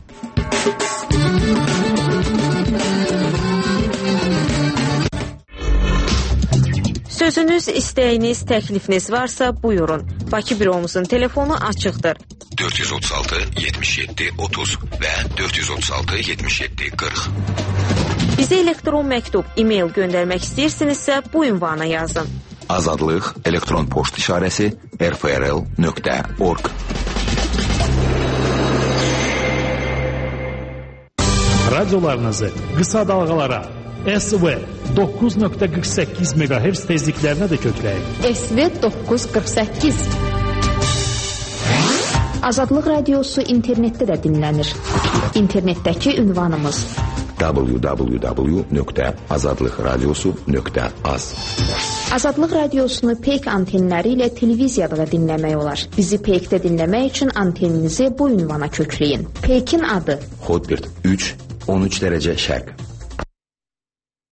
Sözünüz, istəyiniz, təklifiniz varsa buyurun. Bakı büromuzun telefonu açıqdır. dört yüz otuz altı yetmiş yedi otuz və dört yüz otuz altı yetmiş yedi qırx. Bizə elektron məktub, e-mail göndərmək istəyirsinizsə bu ünvana yazın. Azadlıq elektron poçt işarəsi r f r l nöqtə org. Radiolarınızı qısa dalğalara S V doqquz nöqtə qırx səkkiz meqahertz tezliklərinə də kökləyin. S V doqquz qırx səkkiz. Azadlıq Radiosu internetdə də dinlənir. İnternetdəki ünvanımız w w w nöqtə azadlıqradiosu nöqtə az. Azadlıq Radiosunu Peyk antenləri ilə televiziyada da dinləmək olar. Bizi Peykdə dinləmək üçün anteninizi bu ünvana kökləyin. Peykin adı Hotbird üç on üç dərəcə şərq.